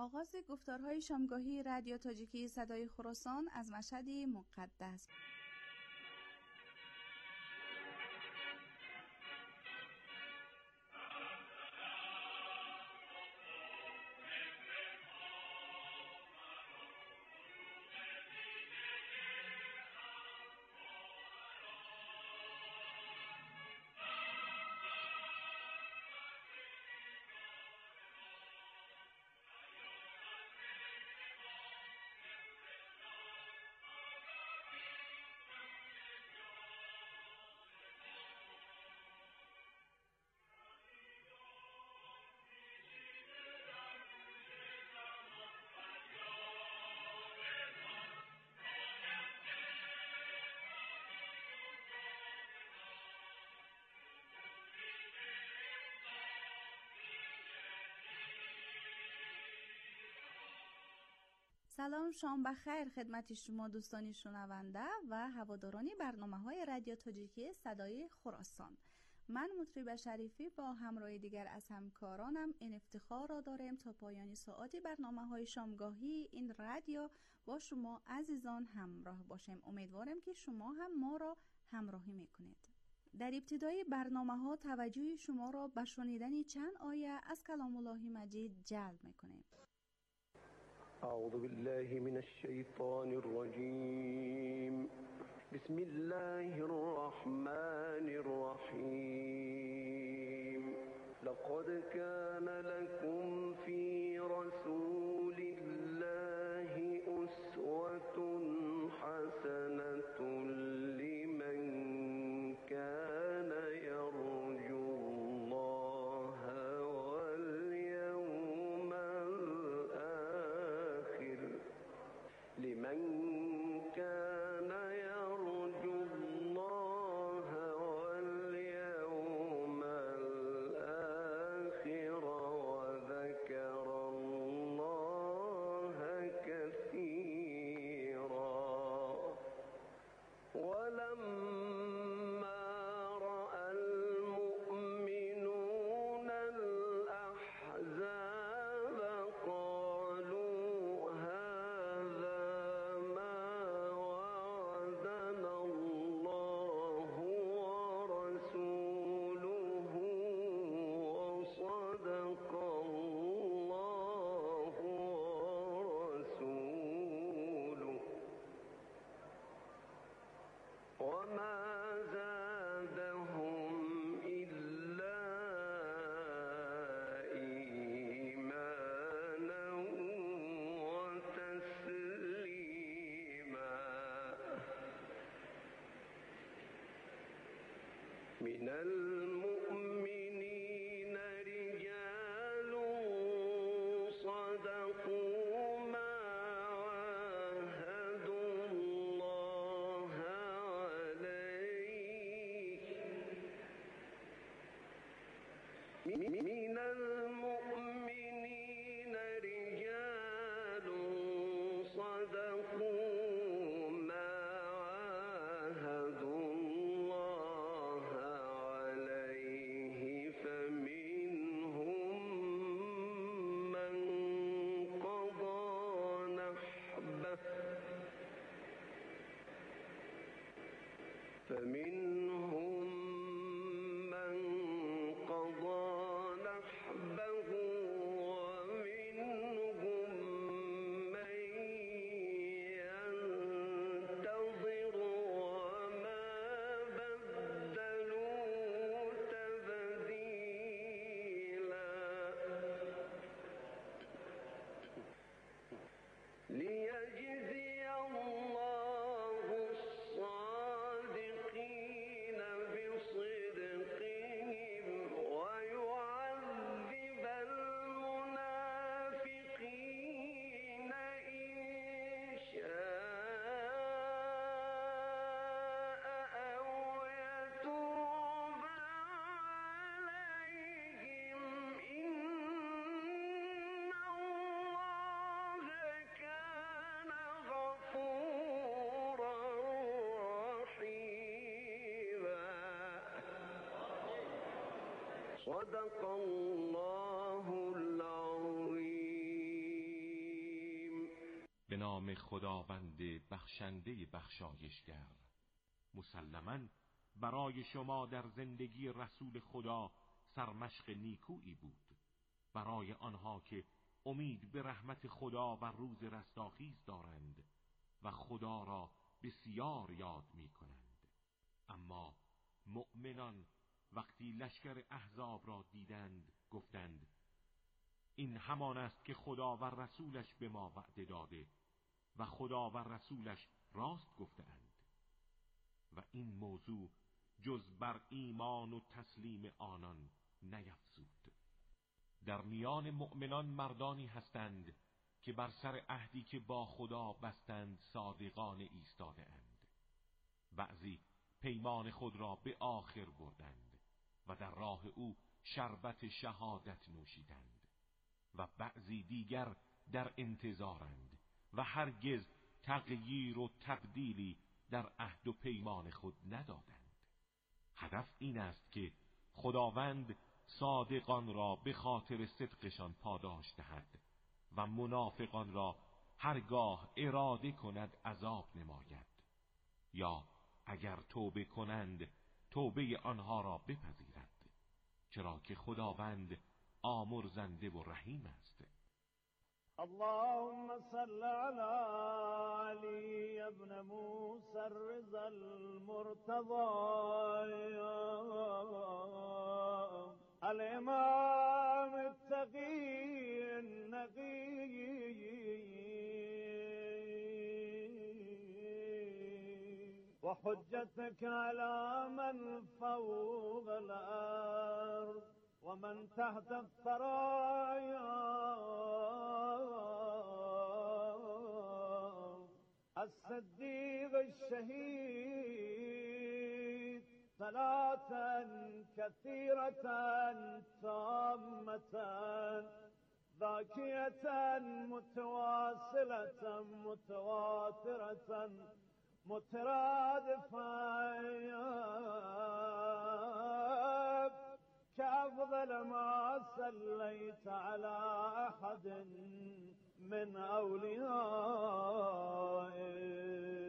آغاز گفتارهای شامگاهی رادیو تاجیکی صدای خراسان از مشهد مقدس. سلام، شام بخیر خدمت شما دوستانی شنونده و هوادارانی برنامه‌های رادیو تاجیکی صدای خراسان. من مطرب شریفی با همراه دیگر از همکارانم این افتخار را داریم تا پایان ساعتی برنامه‌های شامگاهی این رادیو با شما عزیزان همراه باشیم. امیدوارم که شما هم ما را همراهی میکنید. در ابتدای برنامه‌ها توجه شما را به شنیدن چند آیه از کلام الله مجید جلب میکنیم. أعوذ بالله من الشيطان الرجيم. بسم الله الرحمن الرحيم. لقد كان لكم في رسول الله أسوة حسنة لمن كان يرجو الله واليوم الآخر لمن كان يرجو الله واليوم الآخر وذكر الله كثيرا. ولما رأى المؤمنون الأحزاب قالوا هذا ما وعدنا الله ورسوله وصدق الله ورسوله. وما زادهم إلا إيمانا وتسليما. من المؤمنين رجال صدقوا ما عاهدوا الله عليه. من المؤمنين رجال صدقوا ما عاهدوا الله عليه فمنهم من قضى نحبه ومنهم من ينتظر وما بدلوا تبديلا. ليجزي الله الصادقين بصدقهم ويعذب المنافقين إن شاء أو يتوب عليهم. إن الله كان غفورا رحيما. صدق الله العظيم. نام خداوند بخشنده بخشایشگر. مسلماً برای شما در زندگی رسول خدا سرمشق نیکویی بود، برای آنها که امید به رحمت خدا و روز رستاخیز دارند و خدا را بسیار یاد می کنند. اما مؤمنان وقتی لشکر احزاب را دیدند گفتند این همان است که خدا و رسولش به ما وعده داده و خدا و رسولش راست گفتند و این موضوع جز بر ایمان و تسلیم آنان نیفزود. در میان مؤمنان مردانی هستند که بر سر عهدی که با خدا بستند صادقانه ایستاده اند. بعضی پیمان خود را به آخر بردند و در راه او شربت شهادت نوشیدند و بعضی دیگر در انتظارند و هرگز تغییر و تبدیلی در عهد و پیمان خود ندادند. هدف این است که خداوند صادقان را به خاطر صدقشان پاداش دهد و منافقان را هرگاه اراده کند عذاب نماید، یا اگر توبه کنند توبه آنها را بپذیرد، چرا که خداوند آمرزنده و رحیم است. اللهم صل على علي بن موسى الرضا المرتضى الإمام التقي النقي وحجتك على من فوق الأرض ومن تحت الثرايا الصديق الشهيد صلاة كثيرة تامة ذاكية متواصلة متواترة مترادفة كأفضل ما صليت على أحد من أوليائك.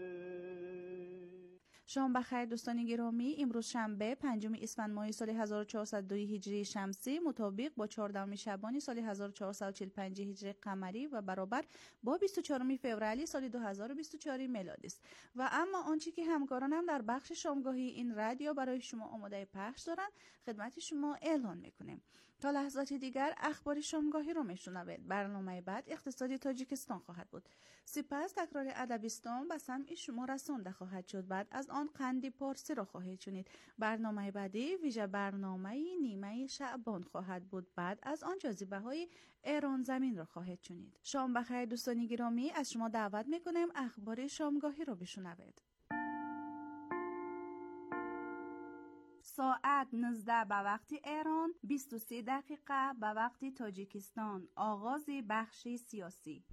شام بخیر دوستان گرامی. امروز شنبه 5 اسفند ماه سال 1402 هجری شمسی مطابق با 14 شعبان سال 1445 هجری قمری و برابر با 24 فوریه سال 2024 میلادی است. و اما آنچه که همکارانم در بخش شامگاهی این رادیو برای شما آماده پخش دارند خدمت شما اعلان میکنیم. تا لحظات دیگر اخبار شامگاهی رو میشنوید. برنامه بعد اقتصادی تاجیکستان خواهد بود. سپس تکرار ادبیستان به سمع شما رسانده خواهد شد. بعد از آن قندی پارسی را خواهید شنید. برنامه بعدی ویژه برنامه نیمه شعبان خواهد بود. بعد از آن جاذبه های ایران زمین را خواهید شنید. شام بخیر دوستان گرامی، از شما دعوت میکنیم اخبار شامگاهی را بشنوید. ساعت 19 به وقت ایران، 23 دقیقه به وقت تاجیکستان. آغاز بخش سیاسی.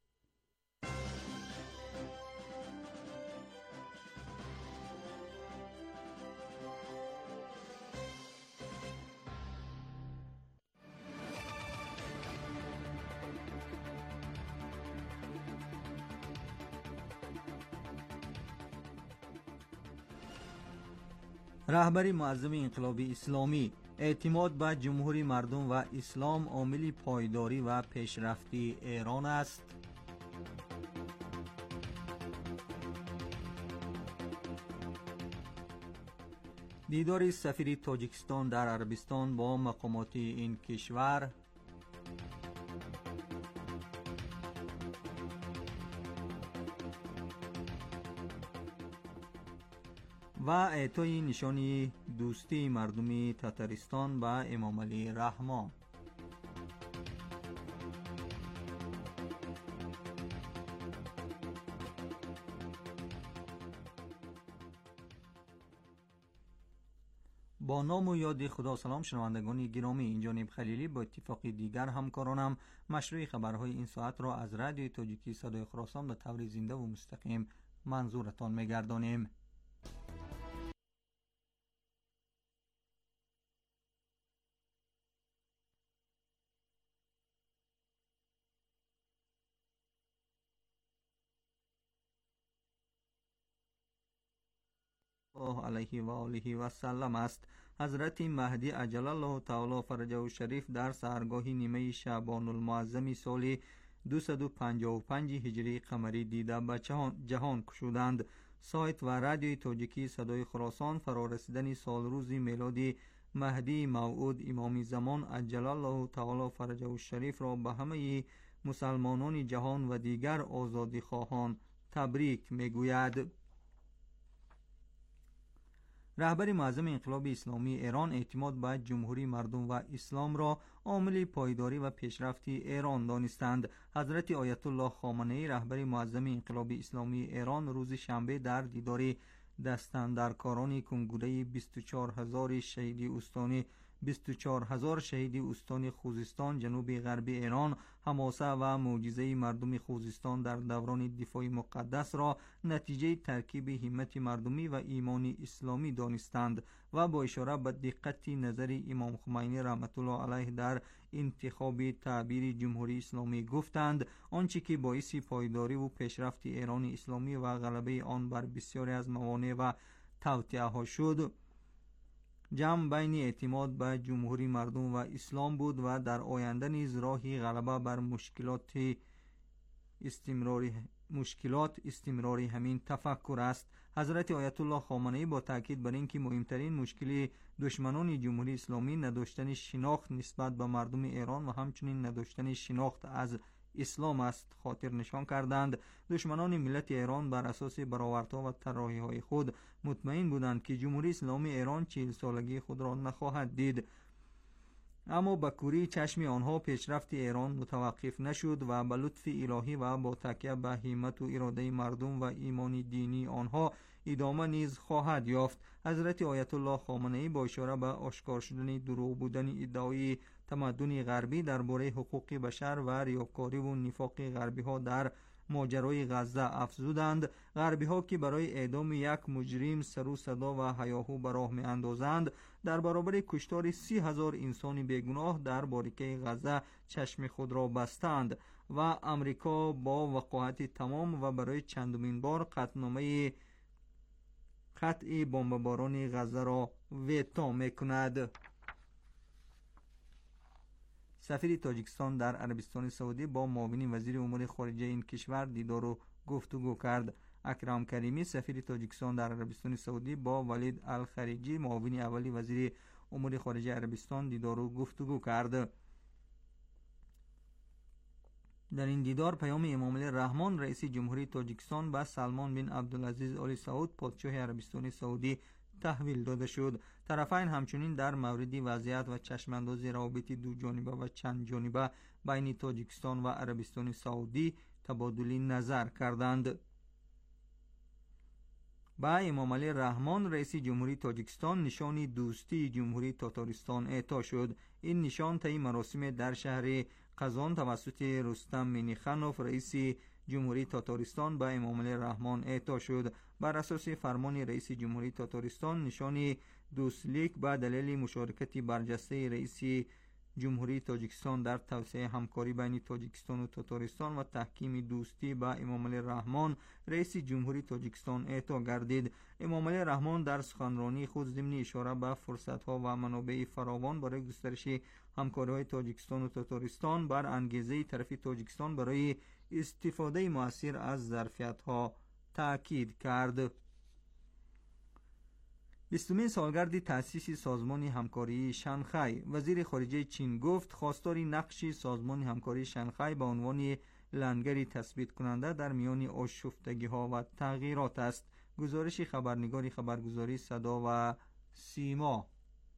رهبری معظم انقلاب اسلامی: اعتماد به جمهوری مردم و اسلام عامل پایداری و پیشرفتی ایران است. دیدار سفیر تاجیکستان در عربستان با مقامات این کشور. و اعطای نشانی دوستی مردمی تاتارستان با امام علی رحمان. با نام و یاد خدا. سلام شنوندگان گرامی، این جانب خلیلی با اتفاق دیگر همکارانم مشروع خبرهای این ساعت را از رادیو تاجیکی صدای خراسان به طور زنده و مستقیم منظورتان می‌گردانیم. الله علیه و آله و سلم است. حضرت مهدی عجل الله تعالی فرجه الشریف در سحرگاه نیمه شعبان المعظم سال 255 هجری قمری دیده به جهان گشودند. سایت و رادیوی تاجیکی صدای خراسان فرارسیدن سال روز میلادی مهدی موعود امام زمان عجل الله تعالی فرجه الشریف را به همه مسلمانان جهان و دیگر آزادی خواهان تبریک میگوید. رهبر معظم انقلاب اسلامی ایران اعتماد به جمهوری مردم و اسلام را عامل پایداری و پیشرفت ایران دانستند. حضرت آیت الله خامنه‌ای رهبر معظم انقلاب اسلامی ایران روز شنبه در دیدار دستاندرکاران کنگره 24000 شهید استان خوزستان جنوب غربی ایران حماسه و معجزه مردم خوزستان در دوران دفاع مقدس را نتیجه ترکیب همت مردمی و ایمان اسلامی دانستند و با اشاره به دقت نظر امام خمینی رحمت الله علیه در انتخاب تعبیر جمهوری اسلامی گفتند آنچه که باعث پایداری و پیشرفت ایران اسلامی و غلبه آن بر بسیاری از موانع و توطئه ها شد جمع بین اعتماد به جمهوری مردم و اسلام بود و در آینده نیز راهی غلبه بر مشکلات استمراری همین تفکر است. حضرت آیت الله خامنه‌ای با تاکید بر اینکه مهمترین مشکل دشمنان جمهوری اسلامی نداشتن شناخت نسبت به مردم ایران و همچنین نداشتن شناخت از اسلام است خاطر نشان کردند. دشمنان ملت ایران بر اساس براوردها و طراحی‌های خود مطمئن بودند که جمهوری اسلامی ایران 40 سالگی خود را نخواهد دید، اما با کوری چشم آنها پیشرفت ایران متوقف نشد و به لطف الهی و با تکیه به همت و اراده مردم و ایمان دینی آنها ادامه نیز خواهد یافت. حضرت آیت الله خامنه‌ای با اشاره به آشکار شدن دروغ بودن ادعای تمدن غربی درباره حقوق بشر و ریاکاری و نفاق غربی ها در ماجرای غزه افزودند غربی ها که برای اعدام یک مجرم سر و صدا و هیاهو به راه می اندازند در برابر کشتار 30,000 انسان بیگناه در باریکه غزه چشم خود را بستند و امریکا با وقاحت تمام و برای چندمین بار قطعنامه قطع بمباران غزه را ویتو میکند. سفیر تاجیکستان در عربستان سعودی با معاون وزیر امور خارجه این کشور دیدار و گفتگو کرد. اکرم کریمی سفیر تاجیکستان در عربستان سعودی با ولید الخلیجی معاون اولی وزیر امور خارجه عربستان دیدار و گفتگو کرد. در این دیدار پیام امام علی رحمان رئیس جمهوری تاجیکستان به سلمان بن عبدالعزیز آل سعود پادشاه عربستان سعودی تحویل داده شد. طرفین همچنین در مورد وضعیت و چشمانداز روابط دو جانبه و چند جانبه بین تاجیکستان و عربستان سعودی تبادل نظر کردند. با امام علی رحمان رئیس جمهوری تاجیکستان نشان دوستی جمهوری تاتارستان اعطا شد. این نشان طی مراسم در شهر قزان توسط رستم مینیخانوف رئیس جمهوری تاتارستان با امام علی رحمان اعطا شد. بر اساس فرمان رئیس جمهوری تاتارستان نشان دوستلیک به دلیل مشارکت برجسته رئیس جمهوری تاجیکستان در توسعه همکاری بین تاجیکستان و تاتارستان و تحکیم دوستی با امام علی رحمان رئیس جمهوری تاجیکستان اعطا گردید. امام علی رحمان در سخنرانی خود ضمن اشاره به فرصت‌ها و منابع فراوان برای گسترش همکاری‌های تاجیکستان و تاتارستان بر انگیزه طرف تاجیکستان برای استفاده مؤثر از ظرفیت‌ها تأکید کرد. 20مین سالگرد تأسیس سازمان همکاری شانگهای وزیر خارجه چین گفت خواستار نقش سازمان همکاری شانگهای به عنوان لنگری تثبیت کننده در میان آشفتگی‌ها و تغییرات است. گزارش خبرنگار خبرگزاری صدا و سیما.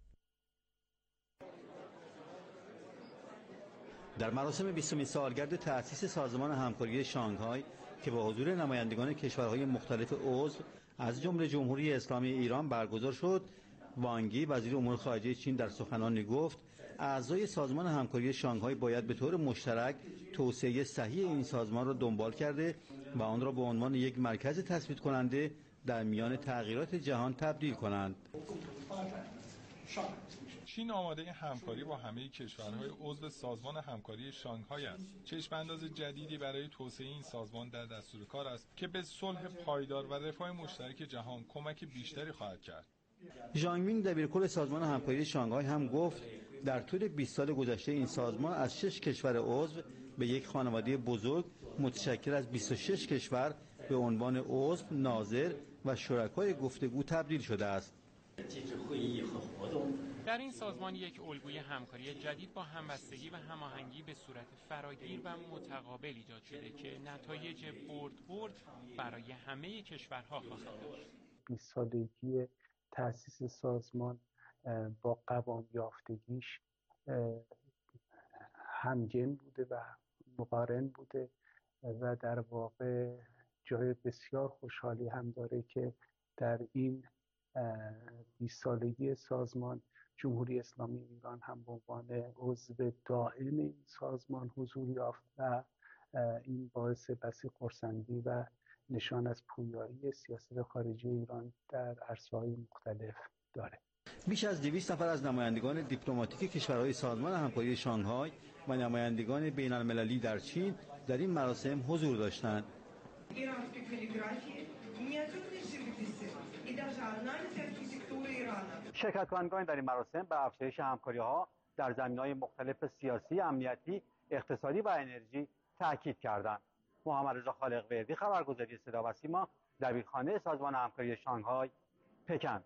در مراسم 20مین سالگرد تأسیس سازمان همکاری شانگهای که با حضور نمایندگان کشورهای مختلف عضو از جمله جمهوری اسلامی ایران برگزار شد، وانگ یی وزیر امور خارجه چین در سخنرانی گفت اعضای سازمان همکاری شانگهای باید به طور مشترک توسعه صحیح این سازمان را دنبال کرده و آن را به عنوان یک مرکز تثبیت کننده در میان تغییرات جهان تبدیل کنند. چین آماده همکاری با همه کشورهای عضو سازمان همکاری شانگهای است. چشم‌انداز جدیدی برای توسعه این سازمان در دستور کار است که به صلح پایدار و رفاه مشترک جهان کمک بیشتری خواهد کرد. ژانگ مینگ دبیرکل سازمان همکاری شانگهای هم گفت در طول 20 سال گذشته این سازمان از 6 کشور عضو به یک خانواده بزرگ متشکل از 26 کشور به عنوان عضو، ناظر و شرکای گفتگو تبدیل شده است. در این سازمان یک الگوی همکاری جدید با همبستگی و هماهنگی به صورت فراگیر و متقابل ایجاد شده که نتایج برد برای همه کشورها خواهد داشت. 20 سالگی تأسیس سازمان با قوام یافتگیش همگن بوده و مقارن بوده و در واقع جای بسیار خوشحالی هم داره که در این 20 سالگی سازمان جمهوری اسلامی ایران هم به عنوان عضو دائم این سازمان حضور یافت و این باعث بسی خرسندی و نشان از پویایی سیاست خارجی ایران در عرصه‌های مختلف داره. بیش از 200 نفر از نمایندگان دیپلماتیک کشورهای سازمان همکاری شانگهای و نمایندگان بین‌المللی در چین در این مراسم حضور داشتند. شرکت کنندگان در این مراسم به افزایش همکاری‌ها در زمینه‌های مختلف سیاسی، امنیتی، اقتصادی و انرژی تاکید کردند. محمد رضا خالق‌وردی، خبرگزاری صدا و سیما، دبیرخانه سازمان همکاری شانگهای، پکن.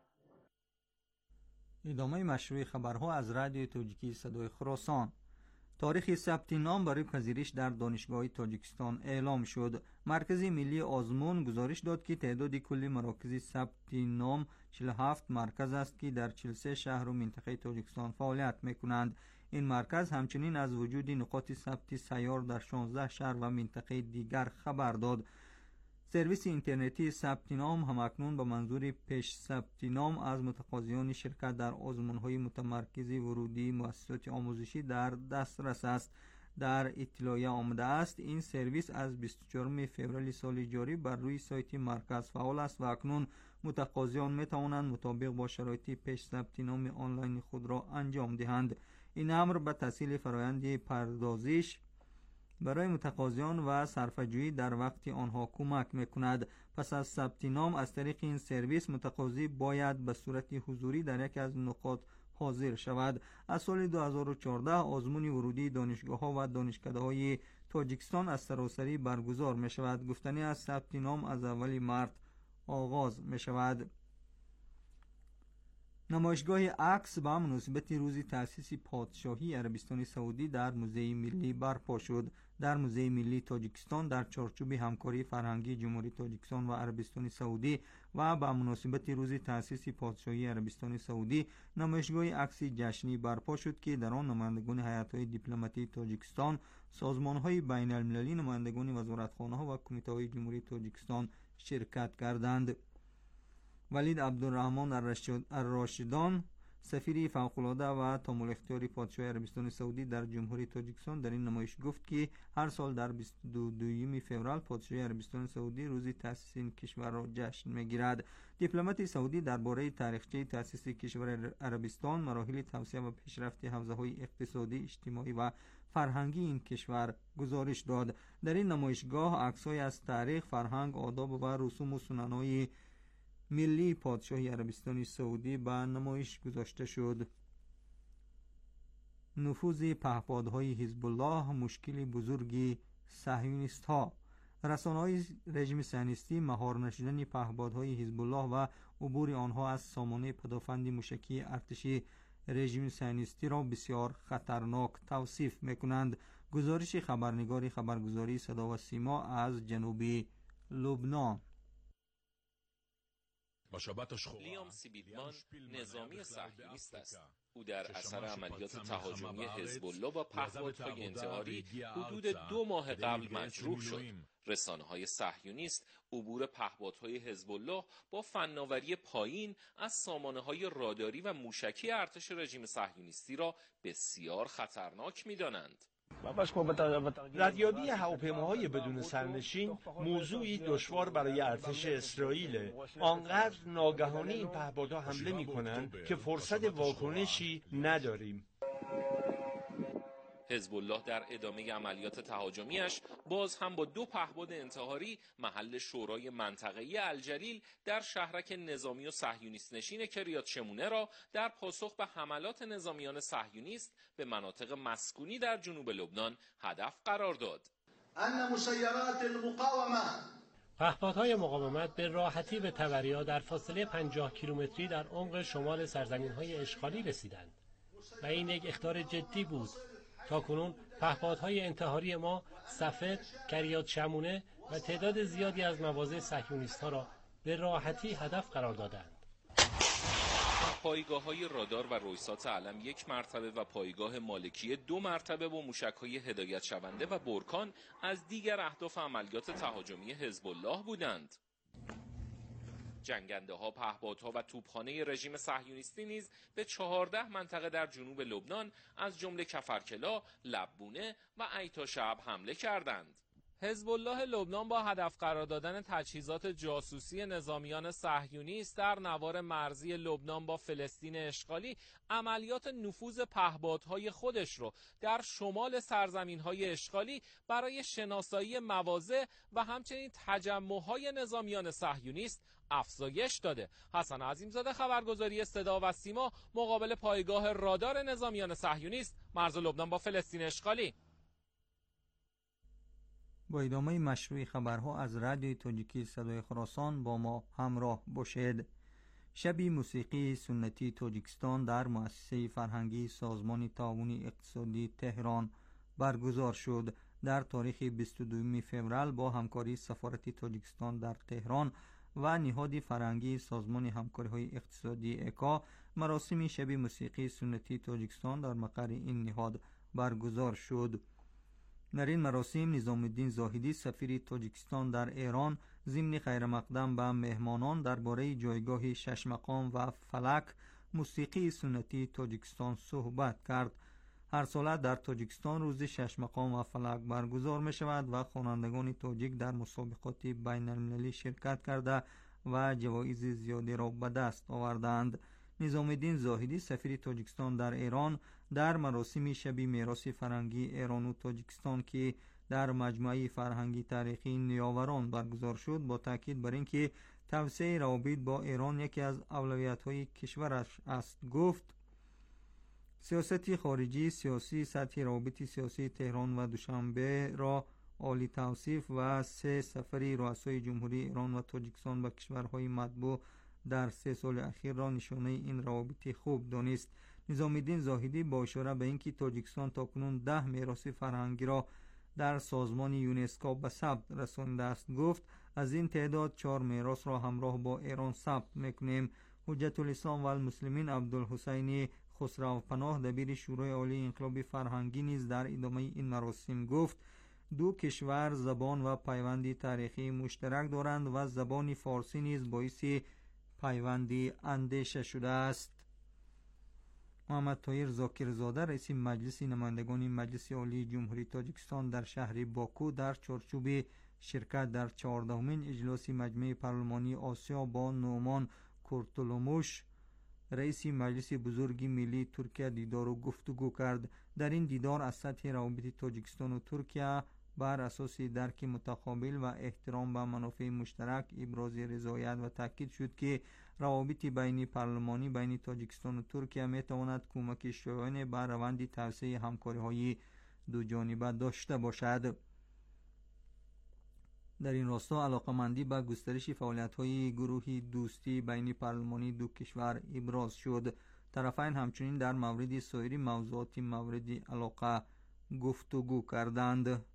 ادامه مشروع خبرها از رادیو تاجیکی صدای خراسان. تاریخ ثبت نام برای پذیرش در دانشگاه تاجیکستان اعلام شد. مرکز ملی آزمون گزارش داد که تعداد کلی مراکز ثبت نام 47 مرکز است که در 43 شهر و منطقه تاجیکستان فعالیت می‌کنند. این مرکز همچنین از وجود نقاط ثبت سیار در 16 شهر و منطقه دیگر خبر داد. سرویس اینترنتی ثبت نام همکنون به منظور پیش ثبت نام از متقاضیان شرکت در آزمون‌های متمرکز ورودی مؤسسات آموزشی در دسترس است. در اطلاعیه آمده است این سرویس از 24 فوریه سال جاری بر روی سایت مرکز فعال است و اکنون متقاضیان می‌توانند مطابق با شرایط پیش ثبت نام آنلاین خود را انجام دهند. این امر به تسهیل فرآیند پردازش برای متقاضیان و صرفه‌جویی در وقت آنها کمک می‌کند. پس از ثبت نام از طریق این سرویس متقاضی باید به صورت حضوری در یک از نقاط حاضر شود. از سال 2014 آزمون ورودی دانشگاه‌ها و دانشکده‌های تاجیکستان از سراسری برگزار می‌شود. گفتنی از ثبت نام از اول مارس آغاز می‌شود. نمایشگاه عکس به مناسبت روز تأسیس پادشاهی عربستان سعودی در موزه ملی برپا شد. در موزه ملی تاجیکستان در چارچوب همکاری فرهنگی جمهوری تاجیکستان و عربستان سعودی و به مناسبت روز تأسیس پادشاهی عربستان سعودی نمایشگاه عکس جشنی برپا شد که در آن نمایندگان هیئت‌های دیپلماتی تاجیکستان، سازمان‌های بین‌المللی، نمایندگان وزارتخانه‌ها و کمیته‌های جمهوری تاجیکستان شرکت کردند. ولید عبدالرحمن الراشدان، سفیر فوق‌العاده و تمام اختیاری پادشاه عربستان سعودی در جمهوری تاجیکستان در این نمایش گفت که هر سال در 22 فوریه پادشاه عربستان سعودی روز تأسیس این کشور را جشن می‌گیرد. دیپلمات سعودی درباره تاریخچه تأسیس کشور عربستان، مراحل توسعه و پیشرفت حوزه‌های اقتصادی، اجتماعی و فرهنگی این کشور گزارش داد. در این نمایشگاه عکس‌های از تاریخ، فرهنگ، آداب و رسوم و سنن‌های ملی پادشاهی عربستان سعودی به نمایش گذاشته شد. نفوذ پهپادهای حزب الله مشکل بزرگی صهیونیست ها. رسانه‌های رژیم صهیونیستی مهار نشدن پهپادهای حزب الله و عبور آنها از سامانه پدافند موشکی ارتشی رژیم صهیونیستی را بسیار خطرناک توصیف می‌کنند. گزارش خبرنگار خبرگزاری صدا و سیما از جنوب لبنان. لیام سیبیدمان نظامی صهیونیست است. او در اثر عملیات تهاجمی حزب الله با پهپادهای انتحاری حدود 2 ماه قبل مجروح شد. رسانه‌های صهیونیست عبور پهپادهای حزب الله با فناوری پایین از سامانه‌های راداری و موشکی ارتش رژیم صهیونیستی را بسیار خطرناک می‌دانند. ردیابی هواپیماهای بدون سرنشین موضوعی دشوار برای ارتش اسرائیل. آنقدر ناگهانی این پهپادها حمله می‌کنند که فرصت واکنشی نداریم. حزب الله در ادامه عملیات تهاجمیش باز هم با 2 پهپاد انتحاری محل شورای منطقه‌ای الجلیل در شهرک نظامی و صهیونیست نشین کریات شمونه را در پاسخ به حملات نظامیان صهیونیست به مناطق مسکونی در جنوب لبنان هدف قرار داد. ان مسیرات المقاومه پهپادهای مقاومت به راحتی به توریا در فاصله 50 کیلومتری در عمق شمال سرزمین‌های اشغالی رسیدند و این یک اخطار جدی بود. تاکنون پهپادهای انتحاری ما صفد، کریات شمونه و تعداد زیادی از مواضع صهیونیست‌ها را به راحتی هدف قرار دادند. پایگاه‌های رادار و رویسات علم 1 مرتبه و پایگاه مالکیه 2 مرتبه با موشک‌های هدایت شونده و برکان از دیگر اهداف عملیات تهاجمی حزب الله بودند. جنگنده‌ها، پهپادها و توپخانه رژیم صهیونیستی نیز به 14 منطقه در جنوب لبنان از جمله کفرکلا، لبونه و ایتاشعب حمله کردند. حزب الله لبنان با هدف قرار دادن تجهیزات جاسوسی نظامیان صهیونیست در نوار مرزی لبنان با فلسطین اشغالی عملیات نفوذ پهپادهای خودش رو در شمال سرزمین‌های اشغالی برای شناسایی مواضع و همچنین تجمع‌های نظامیان صهیونیست افزایش داده. حسن عظیمزاده، خبرگزاری صدا و سیما، مقابل پایگاه رادار نظامیان صهیونیست، مرز لبنان با فلسطین اشغالی. با ادامه مشروع خبرها از رادیوی تاجیکی صدای خراسان با ما همراه باشید. شب موسیقی سنتی تاجیکستان در مؤسسه فرهنگی سازمان تعاون اقتصادی تهران برگزار شد. در تاریخ 22 فوریه با همکاری سفارت تاجیکستان در تهران و نهاد فرهنگی سازمان همکاری‌های اقتصادی اکا مراسم شب موسیقی سنتی تاجیکستان در مقر این نهاد برگزار شد. در این مراسم نظام الدین زاهدی سفیر تاجیکستان در ایران ضمن خیر مقدم به مهمانان درباره جایگاه شش مقام و فلک موسیقی سنتی تاجیکستان صحبت کرد. هر ساله در تاجیکستان روز شش مقام و فلک برگزار می شود و خوانندگان تاجیک در مسابقات بین المللی شرکت کرده و جوایز زیادی را به دست آوردند. نظام الدین زاهدی سفیر تاجیکستان در ایران در مراسم شب میراث فرهنگی ایران و تاجیکستان که در مجمع فرهنگی تاریخی نیاوران برگزار شد با تاکید بر اینکه توسعه روابط با ایران یکی از اولویت‌های کشورش است گفت: سیاست خارجی سیاسی سطح روابط سیاسی تهران و دوشنبه را عالی توصیف و 3 سفری رؤسای جمهوری ایران و تاجیکستان به کشورهای مطبوع در 3 سال اخیر را نشانه این روابط خوب دانست. نظام الدین زاهدی با اشاره به اینکه تاجیکستان تاکنون 10 میراث فرهنگی را در سازمان یونسکو به ثبت رسانده است گفت: از این تعداد 4 میراث را همراه با ایران ثبت میکنیم. حجت الاسلام و المسلمین عبدالحسین خسروپناه دبیر شورای عالی انقلاب فرهنگی نیز در ادامه این مراسم گفت: 2 کشور زبان و پیوندی تاریخی مشترک دارند و زبان فارسی نیز باعث پیوندی اندیشه شده است. محمد طاهر زاکرزاده رئیس مجلس نمایندگان مجلس عالی جمهوری تاجیکستان در شهر باکو در چارچوب شرکت در 14مین اجلاس مجمع پارلمانی آسیا با نومان کورتولوموش رئیس مجلس بزرگ ملی ترکیه دیدار و گفتگو کرد. در این دیدار از سطح روابط تاجیکستان و ترکیه بر اساس درک متقابل و احترام به منافع مشترک ابراز رضایت و تاکید شد که روابط بین پارلمانی بین تاجیکستان و ترکیه می تواند کمک شایان به روند توسعه همکاری‌های دو جانبه داشته باشد. در این راستا علاقمندی به گسترش فعالیت‌های گروه دوستی بین پارلمانی دو کشور ابراز شد. طرفین همچنین در مورد سایر موضوعات مورد علاقه گفتگو کردند.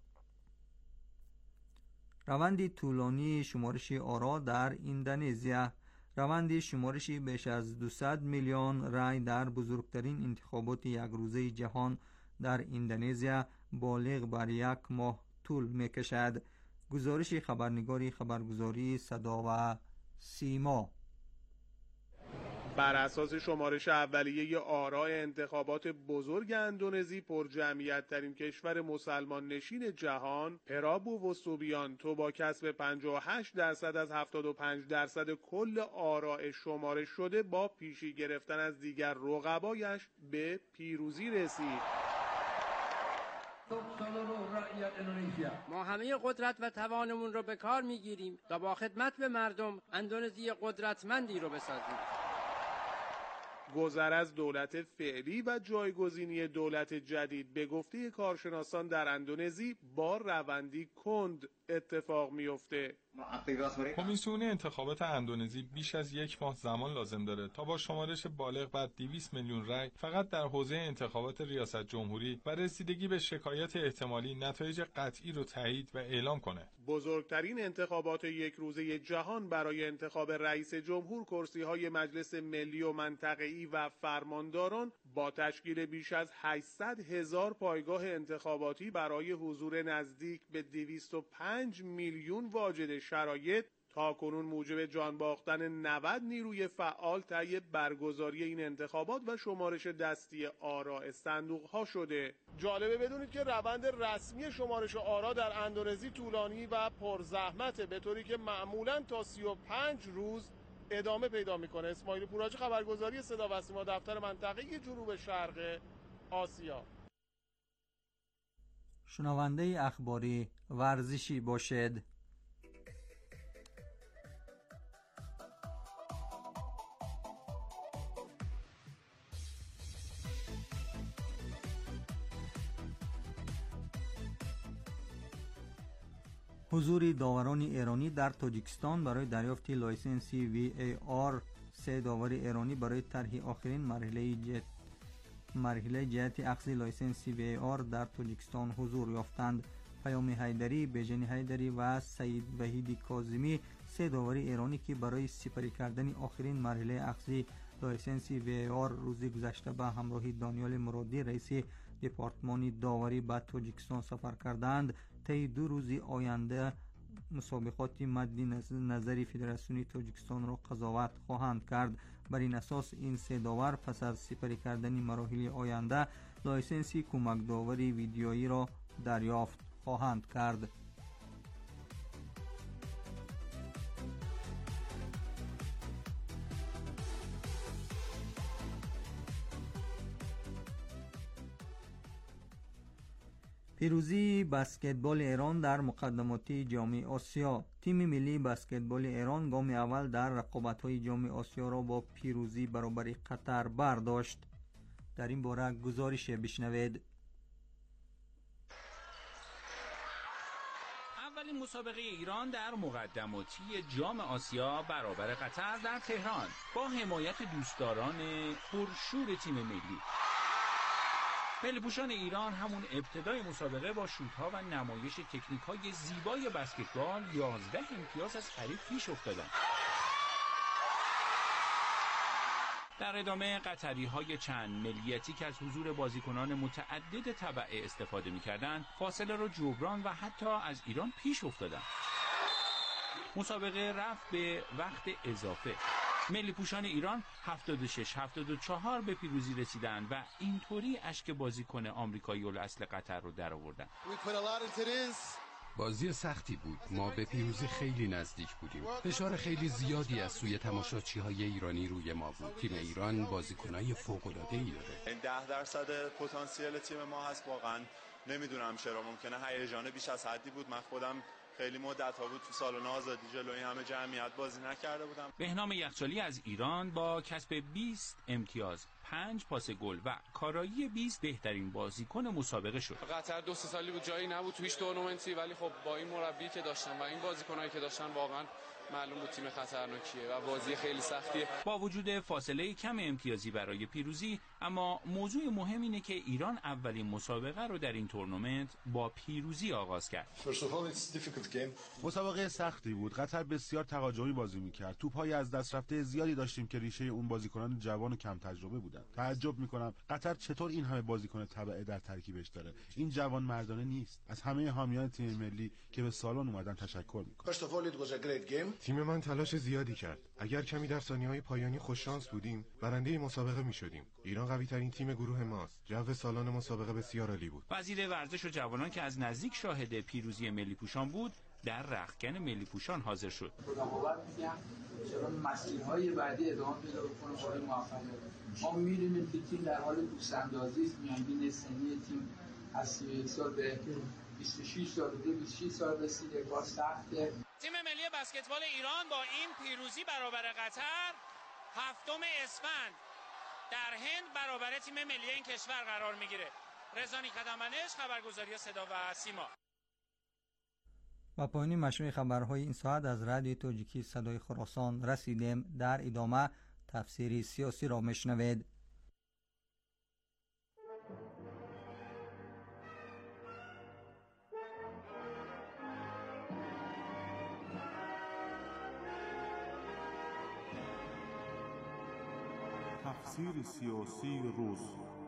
روند طولانی شمارش آرا در اندونزیا. روند شمارش بیش از 200 میلیون رای در بزرگترین انتخابات یک روزه جهان در اندونزیا بالغ بر 1 ماه طول می‌کشد. گزارش خبرنگاری خبرگزاری صدا و سیما. بر اساس شمارش اولیه آراء انتخابات بزرگ اندونزی، پر جمعیت ترین کشور مسلمان نشین جهان، پرابو وسوبیانتو با کسب 58% از 75% کل آراء شمارش شده با پیشی گرفتن از دیگر رقبایش به پیروزی رسید. ما همه قدرت و توانمون رو به کار میگیریم تا با خدمت به مردم اندونزی قدرتمندی رو بسازیم. گذر از دولت فعلی و جایگزینی دولت جدید به گفته کارشناسان در اندونزی با روندی کند اتفاق میفته. کمیسیون انتخابات اندونزی بیش از 1 ماه زمان لازم داره تا با شمارش بالغ بر 200 میلیون رای فقط در حوزه انتخابات ریاست جمهوری و رسیدگی به شکایت احتمالی نتایج قطعی رو تایید و اعلام کنه. بزرگترین انتخابات یک روزه جهان برای انتخاب رئیس جمهور، کرسی‌های مجلس ملی و منطقه‌ای و فرمانداران با تشکیل بیش از 800,000 پایگاه انتخاباتی برای حضور نزدیک به 205 میلیون واجد شرایط تاکنون موجب جان باختن 90 نیروی فعال طی برگزاری این انتخابات و شمارش دستی آراء صندوق‌ها شده. جالبه بدونید که روند رسمی شمارش آراء در اندونزی طولانی و پرزحمته، به طوری که معمولاً تا 35 روز ادامه پیدا میکنه. اسماعیل پوراجی، خبرگزاری صدا و سیما، دفتر منطقه جنوب شرق آسیا. شنونده اخباری ورزشی باشد. حضور داوران ایرانی در تاجیکستان برای دریافت لایسنسی VAR. 3 داور ایرانی برای طرح آخرین مرحله جهت اخذ لایسنسی VAR در تاجیکستان حضور یافتند. پیام حیدری، بیژن حیدری و سعید وحیدی کاظمی، 3 داور ایرانی که برای سپری کردن آخرین مرحله اخذ لایسنسی VAR روز گذشته به همراه دانیال مرادی، رئیس دپارتمان داوری به تاجیکستان سفر کردند. طی 2 روز آینده مسابقات مد نظر فدراسیون تاجیکستان را قضاوت خواهند کرد. بر این اساس این 3 داور پس از سپری کردن مراحل آینده لایسنسی کمک داوری ویدیویی را دریافت خواهند کرد. پیروزی بسکتبال ایران در مقدماتی جام آسیا. تیم ملی بسکتبال ایران گام اول در رقابت‌های جام آسیا را با پیروزی برابر قطر برداشت. در این باره گزارش بشنوید. اولین مسابقه ایران در مقدماتی جام آسیا برابر قطر در تهران با حمایت دوستداران پرشور تیم ملی. پله‌پوشان ایران همون ابتدای مسابقه با شوت‌ها و نمایش تکنیک‌های زیبای بسکتبال 11 امتیاز از حریف پیش افتادند. در ادامه قطری‌های چند ملیتی که از حضور بازیکنان متعدد تبعه استفاده می‌کردند، فاصله را جبران و حتی از ایران پیش افتادند. مسابقه رفت به وقت اضافه. ملی پوشان ایران 76-74 به پیروزی رسیدند و اینطوری اشک بازیکن آمریکایی الاصل قطر رو درآوردند. بازی سختی بود. ما به پیروزی خیلی نزدیک بودیم. فشار خیلی زیادی از سوی تماشاچی‌های ایرانی روی ما بود. تیم ایران بازیکنای فوق‌العاده‌ای داره. 10% پتانسیل تیم ما هست. واقعا نمیدونم چرا، ممکنه هیجان بیش از حدی بود. من خودم خیلی مدت‌ها بود تو سالن آزادی جلوی همه جمعیت بازی نکرده بودم. بهنام یخچالی از ایران با کسب 20 امتیاز، 5 پاس گل و کارایی 20 بهترین بازیکن مسابقه شد. قطر 2-3 سالی بود جایی نبود تو هیچ تورنمنتی، ولی خب با این مربی که داشتن و این بازیکنایی که داشتن واقعا معلوم بود تیم خطرناکیه و بازی خیلی سختیه. با وجود فاصله کم امتیازی برای پیروزی، اما موضوع مهم اینه که ایران اولین مسابقه رو در این تورنمنت با پیروزی آغاز کرد. مسابقه سختی بود. قطر بسیار تهاجمی بازی می‌کرد. توپ‌های از دست رفته زیادی داشتیم که ریشه اون بازیکنان جوان و کم تجربه بودن. تعجب می‌کنم قطر چطور این همه بازیکن تبعه در ترکیبش داره. این جوان مردانه نیست. از همه حامیان تیم ملی که به سالن اومدن تشکر می‌کنم. تیم من تلاش زیادی کرد. اگر کمی در ثانیه‌های پایانی خوششانس بودیم، برنده مسابقه می‌شدیم. ایران قوی‌ترین تیم گروه ماست. جو سالن مسابقه بسیار عالی بود. وزیر ورزش و جوانان که از نزدیک شاهد پیروزی ملی پوشان بود، در رختکن ملی پوشان حاضر شد. خداوند میگم چرا مسیرهای بعدی ادامه پیدا بکنه برای موفقیت. ما می‌بینیم که تیم در حال دوست‌اندازی است. میانگین سنی تیم از 31 سال به 26 سال به 26 سال رسیده. کار سخته. تیم ملی بسکتبال ایران با این پیروزی برابر قطر 7 اسفند در هند برابر تیم ملی این کشور قرار میگیره. رضا خدمتمنش، خبرگزاری صدا و سیما. و پایانی مشروع خبرهای این ساعت از رادیو تاجیکی صدای خراسان رسیدیم. در ادامه تفسیر سیاسی را میشنوید. تفسیر سیاسی روز.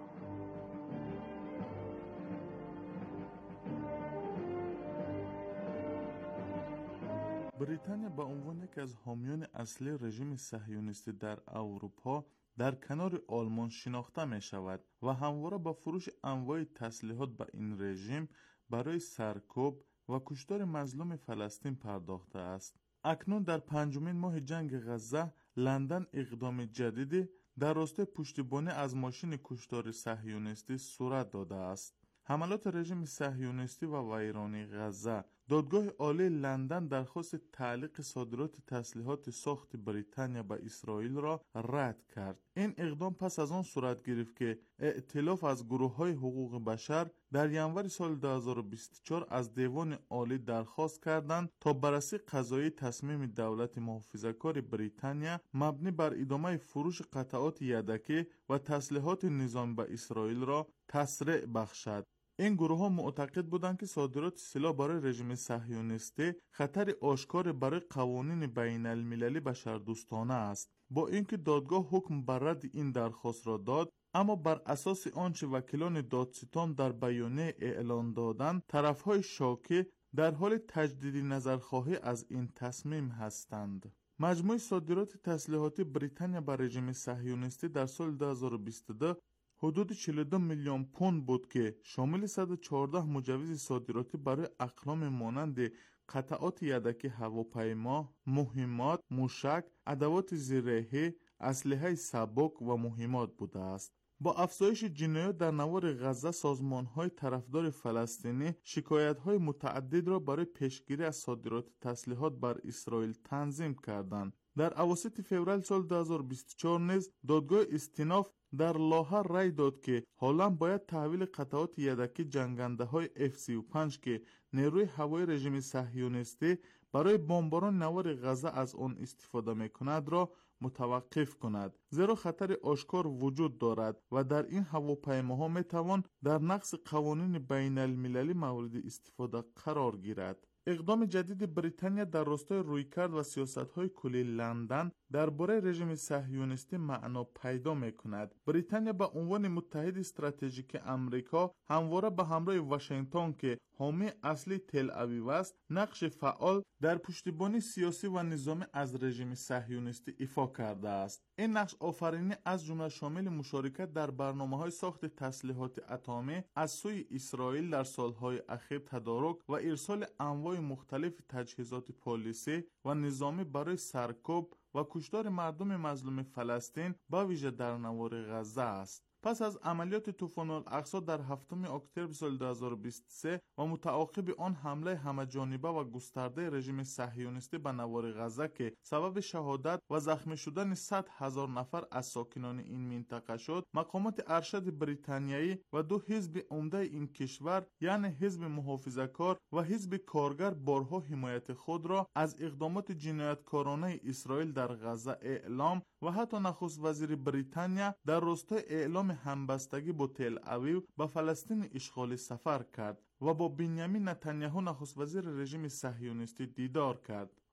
بریتانیا به عنوان یکی از حامیان اصلی رژیم صهیونیستی در اروپا در کنار آلمان شناخته می شود و همواره با فروش انواع تسلیحات به این رژیم برای سرکوب و کشتار مظلوم فلسطین پرداخته است. اکنون در 5مین ماه جنگ غزه، لندن اقدام جدیدی در راستای پشتیبانی از ماشین کشتار صهیونیستی صورت داده است. حملات رژیم صهیونیستی و ویرانی غزه. دادگاه عالی لندن درخواست تعلیق صادرات تسلیحات ساخت بریتانیا به اسرائیل را رد کرد. این اقدام پس از آن صورت گرفت که ائتلاف از گروه‌های حقوق بشر در ینور سال 2024 از دیوان عالی درخواست کردند تا بررسی قضایی تصمیم دولت محافظه‌کار بریتانیا مبنی بر ادامه فروش قطعات یدکی و تسلیحات نظامی به اسرائیل را تسریع بخشد. این گروه ها معتقد بودند که صادرات سلاح برای رژیم صهیونیستی خطر آشکار برای قوانین بین المللی بشردوستانه است. با اینکه دادگاه حکم بر رد این درخواست را داد، اما بر اساس آنچه وکیلان دادستان در بیانیه اعلان دادند، طرفهای شاکی در حال تجدید نظرخواهی از این تصمیم هستند. مجموع صادرات تسلیحاتی بریتانیا به رژیم صهیونیستی در سال 2022 حدود 42 میلیون پوند بود که شامل 114 مجوز صادراتی برای اقلام مانند قطعات یدکی هواپیما، مهمات، موشک، ادوات زیررهی، اسلحه سبک و مهمات بوده است. با افزایش جنایات در نوار غزه، سازمان‌های طرفدار فلسطینی شکایت‌های متعدد را برای پیشگیری از صادرات تسلیحات بر اسرائیل تنظیم کردند. در اواسط فوریه سال 2024 نیز دادگاه استیناف در لاهه رأی داد که هلند باید تحویل قطعات یدکی جنگنده‌های F-35 که نیروی هوایی رژیم صهیونیستی برای بمباران نوار غزه از آن استفاده می‌کند را متوقف کند، زیرا خطر آشکار وجود دارد و در این هواپیماها می‌توان در نقض قوانین بین المللی مورد استفاده قرار گیرد. اقدام جدید بریتانیا در راستای رویکرد و سیاست‌های کلی لندن درباره رژیم صهیونیستی معنا پیدا می‌کند. بریتانیا به عنوان متحد استراتژیک آمریکا همواره به همراه واشنگتن که حامی اصلی تل اویو است، نقش فعال در پشتیبانی سیاسی و نظامی از رژیم صهیونیستی ایفا کرده است. این نقش آفرینی از جمله شامل مشارکت در برنامه‌های ساخت تسلیحات اتمی از سوی اسرائیل در سالهای اخیر، تدارک و ارسال انواع مختلف تجهیزات پلیسی و نظامی برای سرکوب و کشتار مردم مظلوم فلسطین با ویژه در نوار غزه است. پس از عملیات طوفان الاقصی در 7 اکتبر سال 2023 و متعاقب آن حمله همه‌جانبه و گسترده رژیم صهیونیستی به نوار غزه که سبب شهادت و زخمی شدن 100,000 نفر از ساکنان این منطقه شد، مقامات ارشد بریتانیایی و دو حزب عمده این کشور یعنی حزب محافظه‌کار و حزب کارگر بارها حمایت خود را از اقدامات جنایتکارانه اسرائیل در غزه اعلام و حتی نخست وزیر بریتانیا در راستای اعلام همبستگی با تل اویو به فلسطین اشغالی سفر کرد و با بنیامین نتانیاهو نخست وزیر رژیم صهیونیستی دیدار کرد.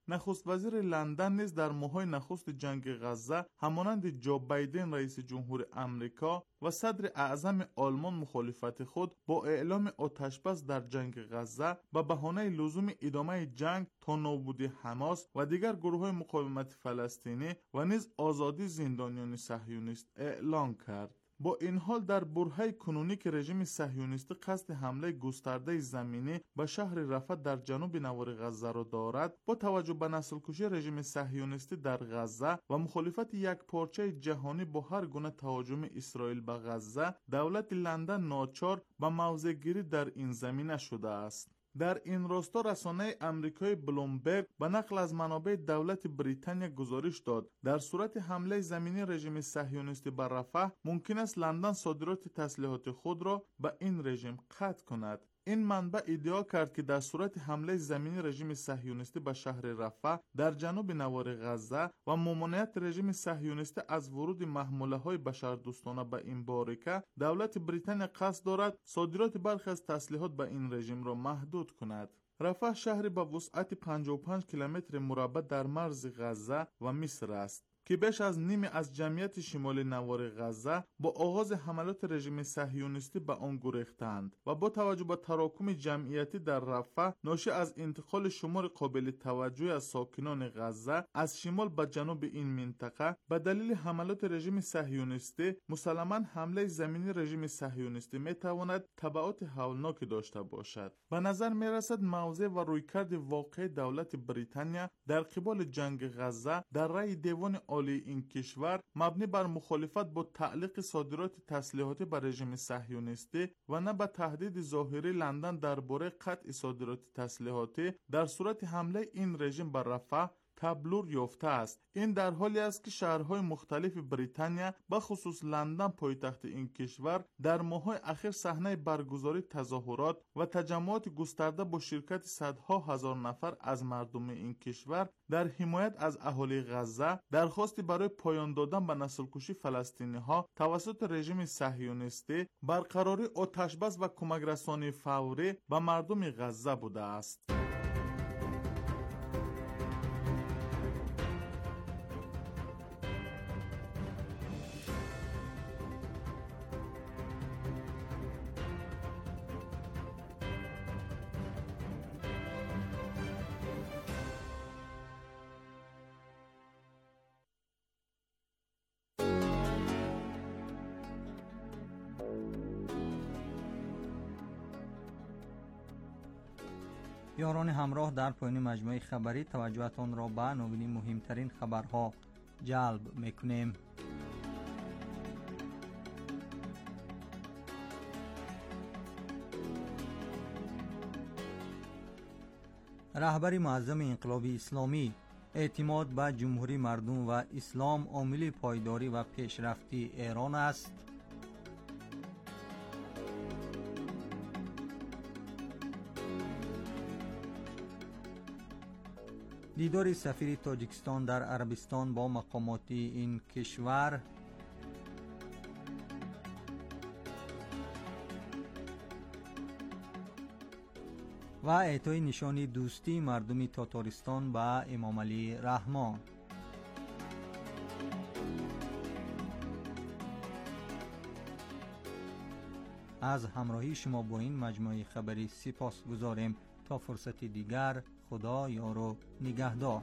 نخست وزیر لندن نیز در ماه‌های نخست جنگ غزه همانند جو بایدن رئیس جمهور امریکا و صدر اعظم آلمان مخالفت خود با اعلام آتشبس در جنگ غزه به بهانه لزوم ادامه جنگ تا نابودی حماس و دیگر گروه‌های مقاومت فلسطینی و نیز آزادی زندانیان صهیونیست اعلان کرد. با این حال در برهه کنونی که رژیم صهیونیستی قصد حمله گسترده زمینی به شهر رفح در جنوب نوار غزه را دارد، با توجه به نسل‌کشی رژیم صهیونیستی در غزه و مخالفت یک پارچه جهانی با هر گونه تهاجم اسرائیل به غزه، دولت لندن ناچار به موضع گیری در این زمینه شده است. در این راستا رسانه امریکایی بلومبرگ به نقل از منابع دولت بریتانیا گزارش داد در صورت حمله زمینی رژیم صهیونیستی بر رفح ممکن است لندن صادرات تسلیحات خود را به این رژیم قطع کند. این منبع ادعا کرد که در صورت حمله زمینی رژیم صهیونیستی به شهر رفح در جنوب نوار غزه و ممانعت رژیم صهیونیستی از ورود محموله‌های بشردوستانه به این باریکه، دولت بریتانیا قصد دارد صادرات برخی از تسلیحات به این رژیم را محدود کند. رفح شهری با وسعت 55 کیلومتر مربع در مرز غزه و مصر است که بیش از نیمی از جمعیت شمال نوار غزه با آغاز حملات رژیم صهیونیستی به آن گریختند و با توجه به تراکم جمعیتی در رفح ناشی از انتقال شمار قابل توجهی از ساکنان غزه از شمال به جنوب این منطقه به دلیل حملات رژیم صهیونیستی، مسلماً حمله زمینی رژیم صهیونیستی می تواند تبعات هولناکی داشته باشد. به نظر می رسد موضع و رویکرد واقعی دولت بریتانیا در قبال جنگ غزه در رأی دیوان عالی این کشور مبنی بر مخالفت با تعلیق صادرات تسلیحاتی بر رژیم صهیونیستی و نه به تهدید ظاهری لندن درباره قطع صادرات تسلیحاتی در صورت حمله این رژیم بر رفح تبلور یافته است. این در حالی است که شهرهای مختلف بریتانیا به خصوص لندن پایتخت این کشور در ماه‌های اخیر صحنه برگزاری تظاهرات و تجمعات گسترده با شرکت صدها هزار نفر از مردم این کشور در حمایت از اهالی غزه درخواستی برای پایان دادن به نسل‌کشی فلسطینی‌ها توسط رژیم صهیونیستی، برقراری آتشبس و کمک رسانی فوری به مردم غزه بوده است. یاران همراه، در پایان مجموعه خبری توجهتان را به نوین مهمترین خبرها جلب میکنیم. رهبر معظم انقلاب اسلامی: اعتماد به جمهوری مردم و اسلام عامل پایداری و پیشرفتی ایران است. دیدار سفیر تاجیکستان در عربستان با مقامات این کشور. و اعطای نشان دوستی مردم تاتارستان به امام علی رحمان. از همراهی شما با این مجموعه خبری سپاس گذاریم. تا فرصت دیگر، خدا یار و نگهدار.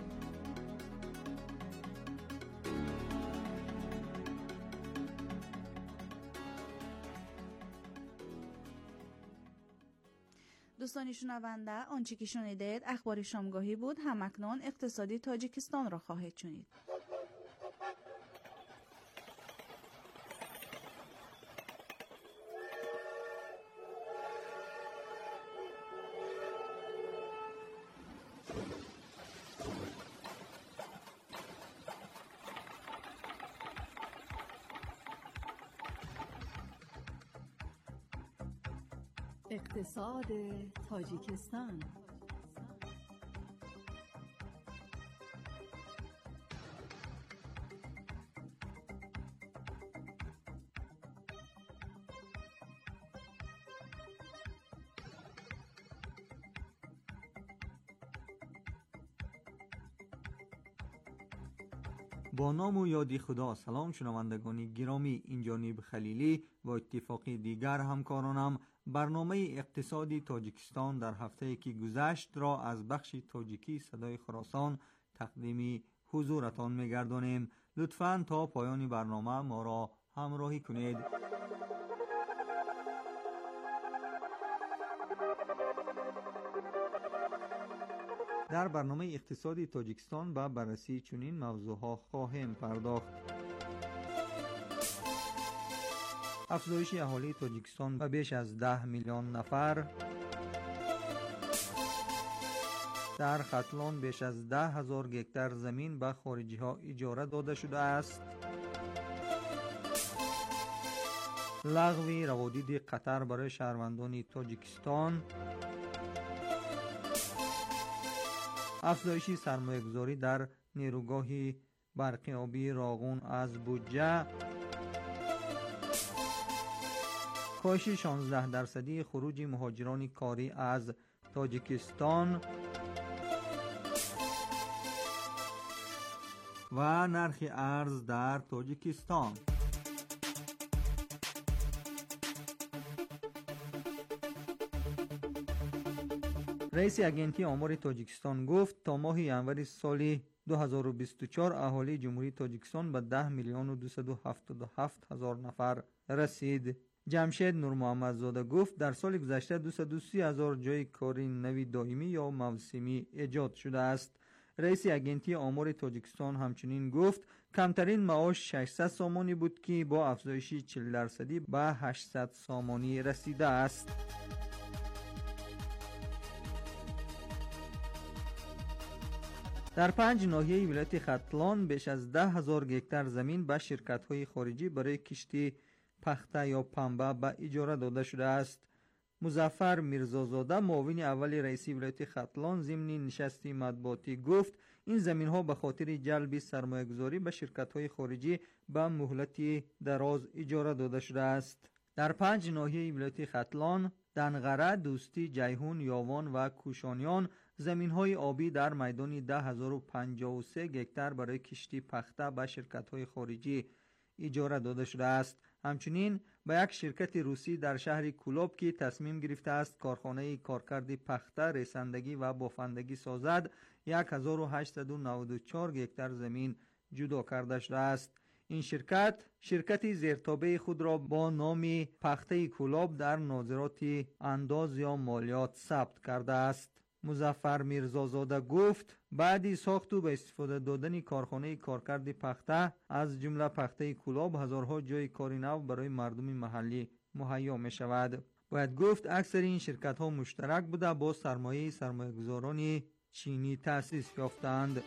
دوستان شنونده، آنچه که شنیدید اخبار شامگاهی بود. همکنون اقتصادی تاجیکستان را خواهید شنید. اقتصاد تاجیکستان. با نام و یادی خدا. سلام شنوندگان گرامی، این جانب خلیلی و اتفاقی دیگر همکارانم برنامه اقتصادی تاجیکستان در هفته که گذشت را از بخش تاجیکی صدای خراسان تقدیم حضورتان می‌گردانیم. لطفاً تا پایان برنامه ما را همراهی کنید. در برنامه اقتصادی تاجیکستان به بررسی چنین موضوعها خواهیم پرداخت: افزایش اهالی تاجیکستان به بیش از 10 میلیون نفر، در ختلان بیش از 10,000 گکتار زمین به خارجی ها اجاره داده شده است، لغو روادید قطر برای شهروندان تاجیکستان، افزایش سرمایه‌گذاری در نیروگاه برق آبی راغون از بودجه، کاهش 16% خروج مهاجران کاری از تاجیکستان و نرخ ارز در تاجیکستان. رئیس اگنتی آمار تاجیکستان گفت تا ماه ینوری سال 2024 اهالی جمهوری تاجیکستان به 10 میلیون و 277 هزار نفر رسید. جمشید نور محمدزاده گفت در سال گذشته 230 هزار جای کاری نوی دائمی یا موسمی ایجاد شده است. رئیس اگنتی آمار تاجیکستان همچنین گفت کمترین معاش 600 سامانی بود که با افزایش 40% به 800 سامانی رسیده است. در 5 ناحیه ولایت ختلان بیش از 10,000 گکتار زمین به شرکت‌های خارجی برای کشتی پخته یا پنبه به اجاره داده شده است. مظفر میرزازاده معاون اول رئیس ولایت ختلان ضمن نشستی مطبوعاتی گفت این زمین‌ها به خاطر جلب سرمایه‌گذاری به شرکت‌های خارجی به مهلت دراز اجاره داده شده است. در 5 ناحیه ولایت ختلان، دنغره، دوستی، جیهون، یاوان و کوشانیان زمین‌های آبی در میدان 10,053 گکتار برای کشتی پخته به شرکت‌های خارجی اجاره داده شده است. همچنین به یک شرکت روسی در شهر کولوب که تصمیم گرفته است کارخانه کارکرد پخته، رساندگی و بافندگی سازد 1894 گکتار زمین جدا کرده شده است. این شرکت زیرتابع خود را با نام پخته کولوب در ناظرات انداز یا مالیات ثبت کرده است. مظفر میرزازاده گفت بعد ساخت و به استفاده دادن کارخانه کارکرد پخته از جمله پخته کولوب هزارها جای کاری نو برای مردم محلی مهیا می شود. باید گفت اکثر این شرکت ها مشترک بوده با سرمایه‌گذاران چینی تأسیس یافتند.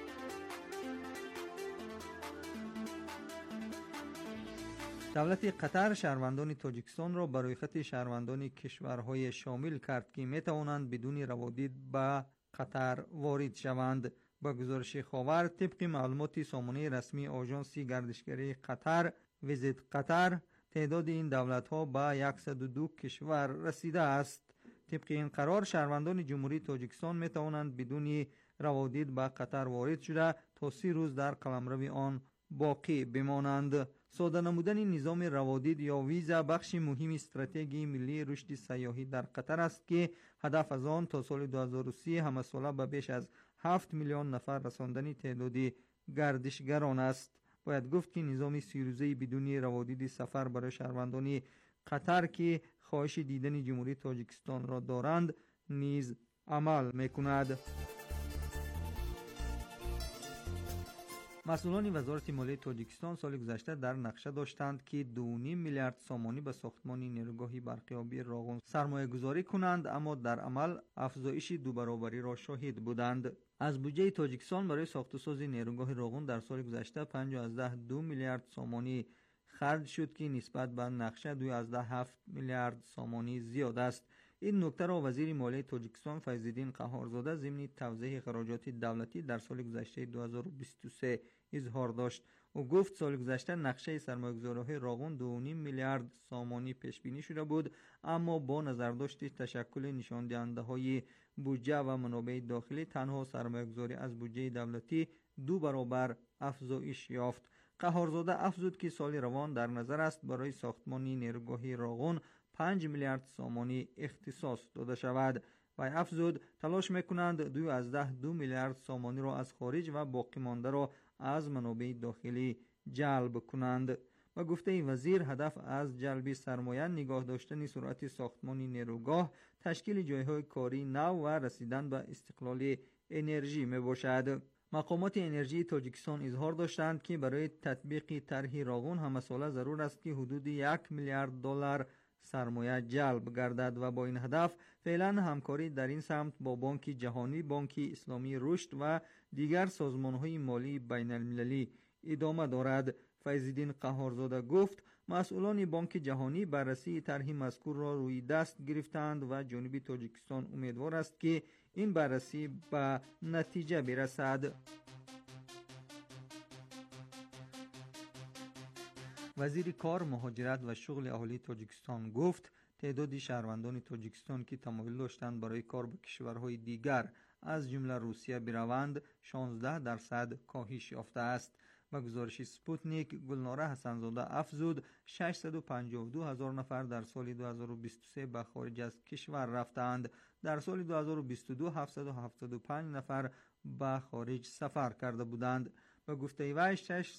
دولت قطر شهروندان تاجیکستان را برای خط شهروندان کشورهای شامل کرد که می توانند بدون روادید به قطر وارد شوند. با گزارش خاور طبق معلومات سامانه رسمی آژانس گردشگری قطر ویزیت قطر، تعداد این دولت ها به 102 کشور رسیده است. طبق این قرار شهروندان جمهوری تاجیکستان می توانند بدون روادید به قطر وارد شده تا 30 روز در قلمرو آن باقی بمانند. ساده نمودن نظام روادید یا ویزا بخش مهم استراتژی ملی رشد سیاحی در قطر است که هدف از آن تا سال 2030 همساله به بیش از 7 میلیون نفر رساندن تعداد گردشگران است. باید گفت که نظام 30 روزه بدون روادید سفر برای شهروندان قطر که خواهش دیدن جمهوری تاجیکستان را دارند نیز عمل میکند. مسئولان وزارت مالیه تاجیکستان سال گذشته در نقشه داشتند که 2.5 میلیارد سامانی به ساختمان نیروگاه برق آبی راغون سرمایه گذاری کنند، اما در عمل افزایش 2 برابری را شاهد بودند. از بودجه تاجیکستان برای ساخت و ساز نیروگاه راغون در سال گذشته 5.2 میلیارد سامانی خرج شد که نسبت به نقشه 2.7 میلیارد سامانی زیاد است. این نکته را وزیر مالیه تاجیکستان فیض‌الدین قهارزاده ضمن توضیح اخراجات دولتی در سال گذشته 2023 اظهار داشت. او گفت سال گذشته نقشه سرمایه‌گذاری‌های راغون 2.5 میلیارد سامانی پیش بینی شده بود، اما با نظرداشت تشکل نشان دهنده‌های بودجه و منابع داخلی تنها سرمایه‌گذاری از بودجه دولتی 2 برابر افزایش یافت. قهارزاده افزود که سال روان در نظر است برای ساختمانی نیروگاهی راغون 5 میلیارد سامانی اختصاص داده شود. و افزود تلاش میکنند 2 میلیارد سامانی را از خارج و باقی مانده را از منابع داخلی جلب کنند. و گفته وزیر هدف از جلب سرمایه نگاه داشتن سرعت ساختمانی نیروگاه، تشکیل جایهای کاری نو و رسیدن به استقلال انرژی می باشد. مقامات انرژی تاجیکستان اظهار داشتند که برای تطبیق طرح راغون همساله ضرور است که حدود 1 میلیارد دلار سرمایه جلب گردد و با این هدف فعلا همکاری در این سمت با بانک جهانی، بانک اسلامی رشد و دیگر سازمان‌های مالی بین المللی ادامه دارد. فیض‌الدین قهارزاده گفت مسئولان بانک جهانی بررسی طرح مذکور را روی دست گرفتند و جانب تاجیکستان امیدوار است که این بررسی به نتیجه برسد. وزیر کار، مهاجرت و شغل اهالی تاجیکستان گفت تعداد شهروندان تاجیکستان که تمایل داشتند برای کار به کشورهای دیگر از جمله روسیه بروند 16% کاهش یافته است. و گزارش سپوتنیک، گلناره حسنزاده افزود 652,000 نفر در سال 2023 به خارج از کشور رفتند. در سال 2022 775 نفر به خارج سفر کرده بودند. و گفته وی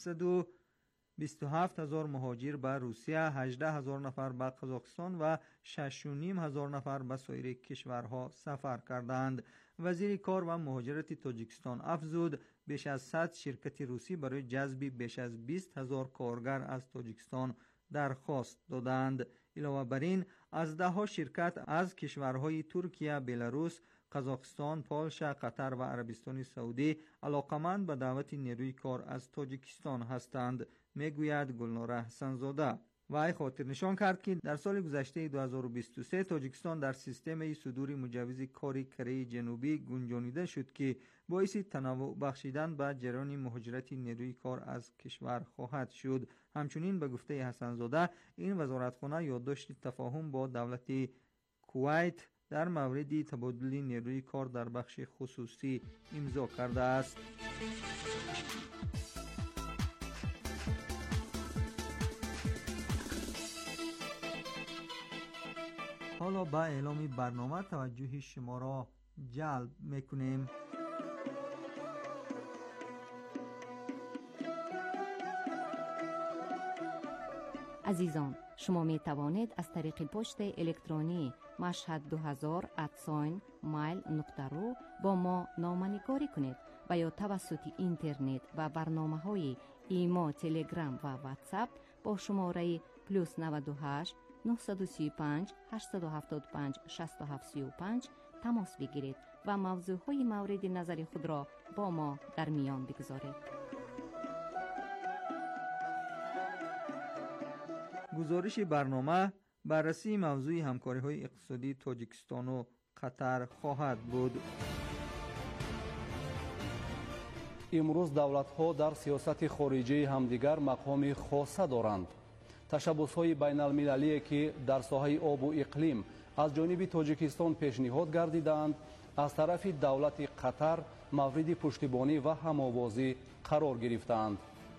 627,000 مهاجر به روسیه، 18,000 نفر به قزاقستان و 6,500 نفر به سایر کشورها سفر کردند. وزیر کار و مهاجرت تاجیکستان افزود بیش از 100 شرکت روسی برای جذب بیش از 20,000 کارگر از تاجیکستان درخواست دادند. علاوه بر این از 10 شرکت از کشورهای ترکیه، بلاروس، قزاقستان، پولشا، قطر و عربستان سعودی علاقمند به دعوت نیروی کار از تاجیکستان هستند، میگوید گلناره حسنزاده. و ای خاطر نشان کرد که در سال گذشته 2023 تاجیکستان در سیستم صدور مجوز کاری کره جنوبی گنجانیده شد که باعث تنوع بخشیدن به جریان مهاجرت نیروی کار از کشور خواهد شد. همچنین به گفته حسنزاده این وزارتخانه یادداشت تفاهم با دولت کویت در مورد تبادل نیروی کار در بخش خصوصی امضا کرده است. حالا به اعلام برنامه توجه شما را جلب میکنیم. عزیزان، شما می توانید از طریق پست الکترونی mashhad2000@mail.ru با ما نامه‌نگاری کنید و یا توسط اینترنت و برنامه‌های ایما، تلگرام و واتساپ با شماره +98 935 875 6735 تماس بگیرید و موضوعهای مورد نظر خود را با ما در میان بگذارید. گزارش برنامه بررسی موضوع همکاری‌های اقتصادی تاجیکستان و قطر خواهد بود. امروز دولت‌ها در سیاست خارجی همدیگر مقام خاصه دارند. تشبس‌های بین‌المللی که در ساحه آب و اقلیم از جانب تاجیکستان پیشنهاد گردیدند، از طرف دولت قطر مورد پشتیبانی و هم‌آوازی قرار گرفتند.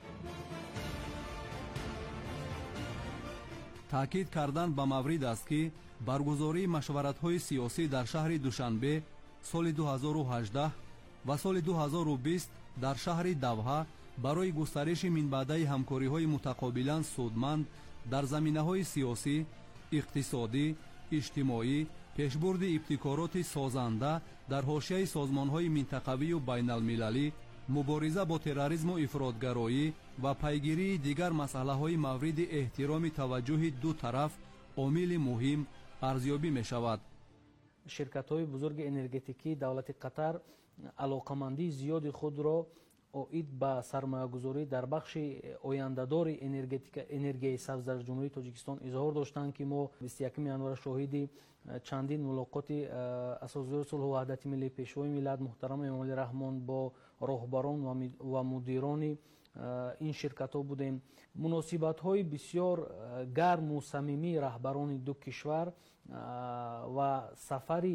تاکید کردند به مورد است که برگزاری مشورت‌های سیاسی در شهر دوشنبه سال 2018 و سال 2020 در شهر دوحه برای گسترش منبع‌های همکاری‌های متقابلاً سودمند در زمینه‌های سیاسی، اقتصادی، اجتماعی، پیشبرد ابتکارات سازنده در حاشیه سازمان‌های منطقوی و بین‌المللی، مبارزه با تروریسم و افراطگرایی و پیگیری دیگر مسائل مورد احترام توجه دو طرف عامل مهم ارزیابی می‌شود. شرکت‌های بزرگ انرژتیکی دولت قطر علاقمندی زیاد خود را اوید به سرمایه‌گذاری در بخش آینده‌دار انرژی سبز در جمهوری تاجیکستان اظهار داشتند که ما 21 ینوار شاهد چندین ملاقات اساسدار صلح و وحدت ملی پیشوای ملت محترم امام رحمان با راهبران و مدیران این شرکت‌ها بودیم. مناسبت‌های بسیار گرم و صمیمی رهبران دو کشور و سفری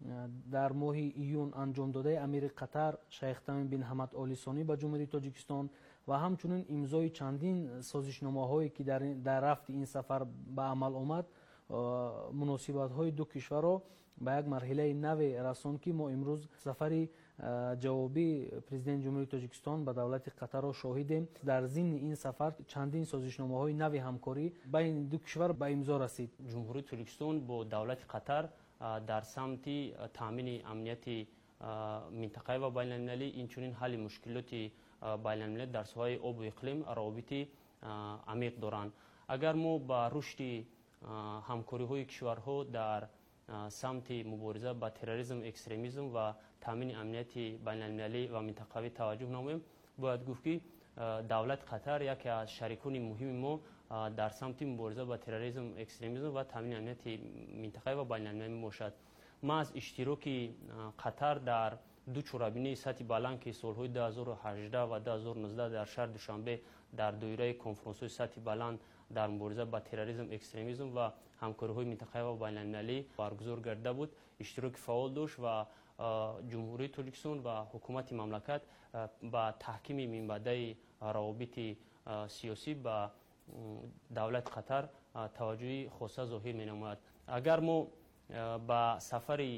در ماه ایون انجام داده امیر قطر شیخ تمیم بن حمد آل ثانی به جمهوری تاجیکستان و همچنین امضای چندین سازشنامه‌هایی که در رفت این سفر به عمل آمد مناسبت‌های دو کشور را به یک مرحله نو رساند که ما امروز سفر جوابی پرزیدنت جمهوری تاجیکستان به دولت قطر را شاهدیم. در ضمن این سفر چندین سازشنامه‌های نو همکاری بین دو کشور به امضا رسید. جمهوری تاجیکستان با دولت قطر در سمت تامین امنیت منطقه و بین المللی اینچنین حل مشکلات بین المللی در ساحه آب و اقلیم روابط عمیق دارند. اگر ما با رشد همکاری های کشورها در سمت مبارزه با تروریسم، اکستریمیسم و تامین امنیت بین المللی و منطقوی توجه نماییم، باید گفت که دولت قطر یکی از شریکان مهم ما در سمت مبارزه با تروریسم، اکستریمیسم و تامین امنیت منطقوی و بین المللی باشد. ما از اشتراک قطر در دو چورابینی سطح بلند که سالهای 2018 و 2019 در شهر دوشنبه در دایره کنفرانس‌های سطح بلند در مبارزه با تروریسم، اکستریمیسم و همکاری‌های منطقه‌ای و بین المللی برگزار گردیده بود، اشتراک فعال داشت و جمهوری تاجیکستان و حکومت مملکت با تحکیم منبع روابط سیاسی با دولت قطر توجه خاصه ظاهر می‌نماید. اگر ما با سفر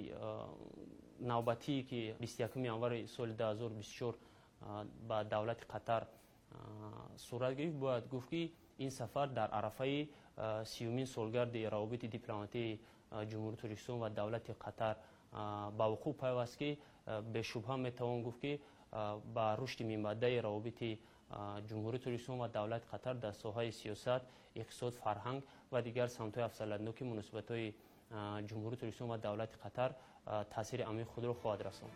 نوبتی که 21 ژانویه سال 2024 با دولت قطر صورت گرفت، باید گفت که این سفر در عرفه 30مین سالگرد روابط دیپلماتی جمهوری تاجیکستان و دولت قطر با وقوع پیوست که به شبهه میتوان گفت که با رشد منبع روابط جمهوری تاجیکستان و دولت قطر در ساحه سیاست، اقتصاد، فرهنگ و دیگر سمت‌های افزایش‌یابی مناسبت‌های جمهوری تاجیکستان و دولت قطر تاثیر عمیق خود را خواهد رساند.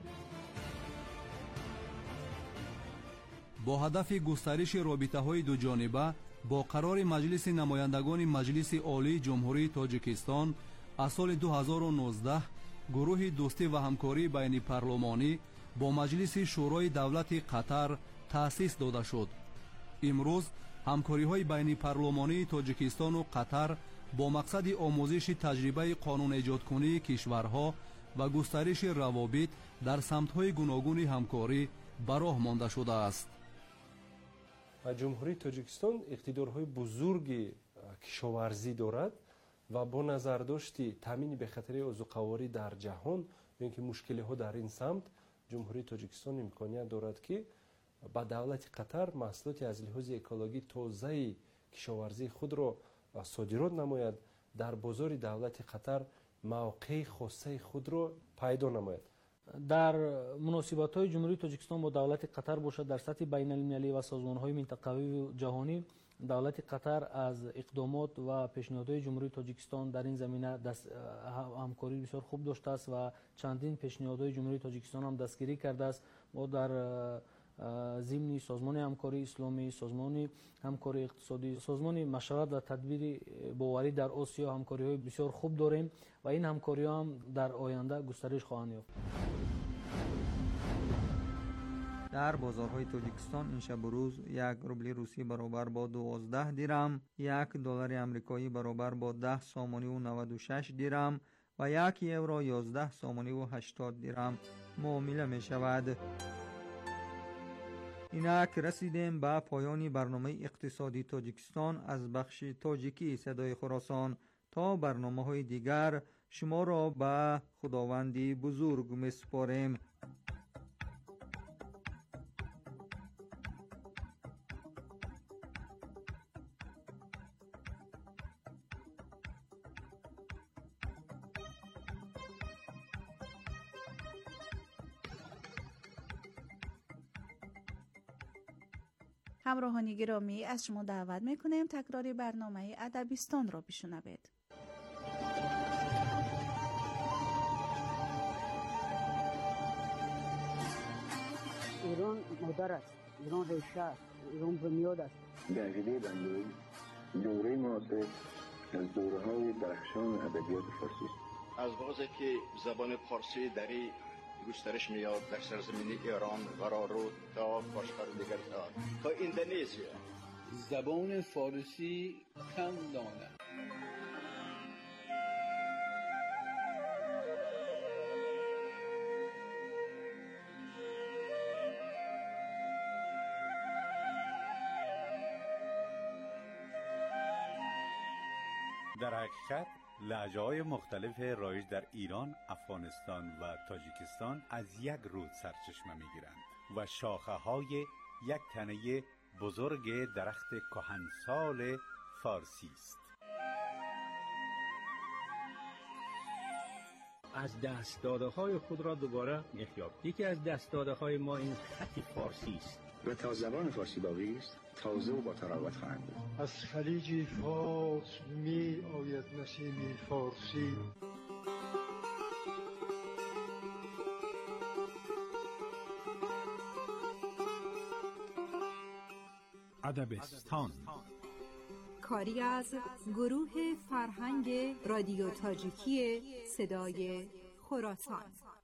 با هدف گسترش رابطه‌های دوجانبه با قرار مجلس نمایندگان مجلس عالی جمهوری تاجیکستان از سال 2019 گروه دوستی و همکاری بین پارلمانی با مجلس شورای دولت قطر تأسیس داده شد. امروز همکاری‌های بین پارلمانی تاجیکستان و قطر با مقصد آموزش تجربه قانون ایجادکنی کشورها و گسترش روابط در سمت‌های گوناگون همکاری به راه مانده شده است. جمهوری تاجیکستان اقتدارهای بزرگی کشاورزی دارد و با نظر داشتی تامین به خطر عضوقواری در جهان و اینکه مشکل‌ها در این سمت، جمهوری تاجیکستان امکانیت دارد که با دولت قطر محصولات از لحاظ اکولوژی تازه کشاورزی خود را صادرات نماید، در بازار دولت قطر موقع خاصه خود را پیدا نماید. در مناسبت‌های جمهوری تاجیکستان با دولت قطر باشد در سطح بین المللی و سازمان‌های منطقوی و جهانی، دولت قطر از اقدامات و پیشنهادهای جمهوری تاجیکستان در این زمینه همکاری بسیار خوب داشته است و چندین پیشنهادهای جمهوری تاجیکستان هم دستگیری کرده است. ما در ضمن سازمان همکاری اسلامی، سازمان همکاری اقتصادی، سازمان مشورت و تدبیر باوری در آسیا همکاری‌های بسیار خوب داریم و این همکاری‌ها هم در آینده گسترش خواهند یافت. در بازارهای تاجیکستان این شب و روز 1 روبل روسی برابر با 12 درم، 1 دلار آمریکایی برابر با 10 سامانی و 96 درم و 1 یورو 11 سامانی و 80 درم معامله می شود. اینک رسیدیم به پایان برنامه اقتصادی تاجیکستان از بخش تاجیکی صدای خراسان. تا برنامه‌های دیگر شما را به خداوندی بزرگ می‌سپاریم. همراهان گرامی، از شما دعوت میکنیم تکراری برنامه ادبیستان را بشنوید. ایران مادر است، ایران ریشه است، ایران بنیاد است. در عقیده بنده‌ای دوره معاصر از دوره‌های درخشان ادبیات فارسی است. از وقتی که زبان فارسی دری گسترش می‌یابد در سرزمین ایران قرار رو تا کشور دیگر تا اندونزیا. زبان فارسی کم دانه در حقیقت لهجه‌های مختلف رایج در ایران، افغانستان و تاجیکستان از یک رود سرچشمه می‌گیرند و شاخه‌های یک تنه بزرگ درخت کهنسال فارسی است. از دست داده های خود را دوباره میخیاب. یکی از دست داده های ما این خط فارسی است و تا زبان فارسی باقی است تازه و با تراوت خواهد بود. از خلیج فارس می آید نسیم فارسی. ادبستان کاری از گروه فرهنگ رادیو تاجیکی صدای خراسان.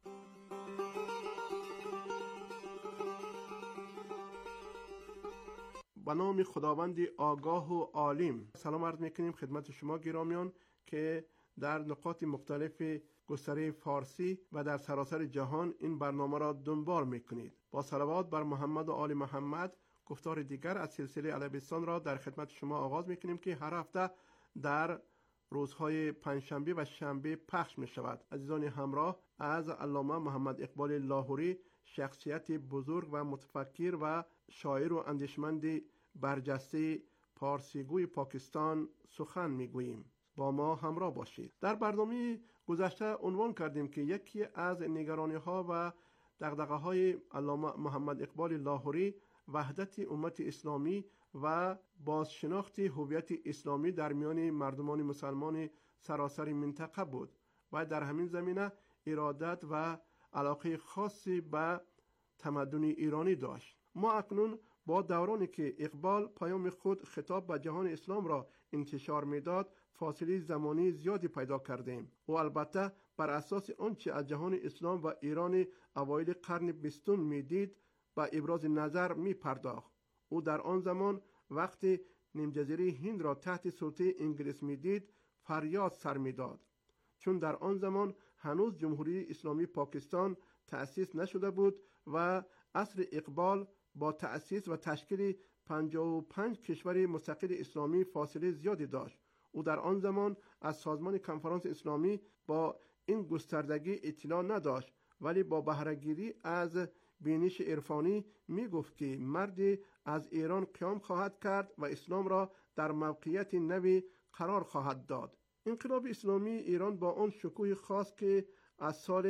به نام خداوند آگاه و عالم سلام عرض میکنیم خدمت شما گرامیان که در نقاط مختلف گستره فارسی و در سراسر جهان این برنامه را دنبال میکنید. با صلوات بر محمد و آل محمد گفتار دیگر از سلسله ادبستان را در خدمت شما آغاز میکنیم که هر هفته در روزهای پنجشنبه و شنبه پخش می شود. عزیزان همراه، از علامه محمد اقبال لاهوری، شخصیت بزرگ و متفکر و شاعر و اندیشمند برجسته پارسیگوی پاکستان سخن می گوییم. با ما همراه باشید. در برنامه گذشته عنوان کردیم که یکی از نگرانی ها و دغدغه های علامه محمد اقبال لاهوری وحدت امت اسلامی و بازشناخت هویت اسلامی در میان مردمان مسلمان سراسر منطقه بود و در همین زمینه ارادت و علاقه خاصی به تمدن ایرانی داشت. ما اکنون با دورانی که اقبال پیام خود خطاب به جهان اسلام را انتشار میداد فاصله زمانی زیادی پیدا کردیم و البته بر اساس آنچه از جهان اسلام و ایران اوایل قرن 20 میدید با ابراز نظر می پرداخت. او در آن زمان وقتی نیمجزیره هند را تحت سلطه انگلیس می دید فریاد سر می داد، چون در آن زمان هنوز جمهوری اسلامی پاکستان تأسیس نشده بود و عصر اقبال با تأسیس و تشکیل 55 کشور مستقل اسلامی فاصله زیادی داشت. او در آن زمان از سازمان کنفرانس اسلامی با این گستردگی اطلاع نداشت، ولی با بهره‌گیری از بینش عرفانی می گفت که مردی از ایران قیام خواهد کرد و اسلام را در موقعیت نوی قرار خواهد داد. انقلاب اسلامی ایران با آن شکوه خاص که از سال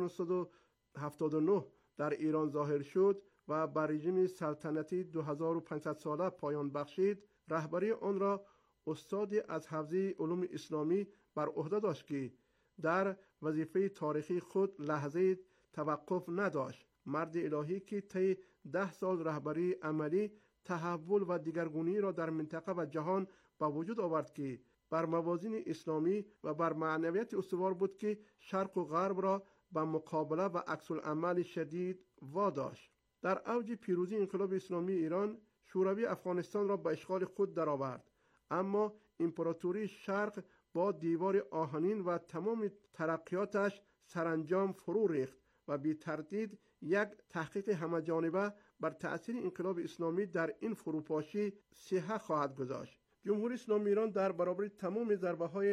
1979 در ایران ظاهر شد و بر رژیم سلطنتی 2500 ساله پایان بخشید، رهبری آن را استادی از حوزه علوم اسلامی بر عهده داشت که در وظیفه تاریخی خود لحظه توقف نداشت. مرد الهی که طی 10 سال رهبری عملی تحول و دیگرگونی را در منطقه و جهان به وجود آورد که بر موازین اسلامی و بر معنویت استوار بود که شرق و غرب را به مقابله و عکس العمل شدید واداشت. در اوج پیروزی انقلاب اسلامی ایران شوروی افغانستان را به اشغال خود درآورد، اما امپراتوری شرق با دیوار آهنین و تمام ترقیاتش سرانجام فرو ریخت و بی تردید یک تحقیق همه‌جانبه بر تأثیر انقلاب اسلامی در این فروپاشی سیحه خواهد گذاشت. جمهوری اسلامی ایران در برابر تمام ضربه‌های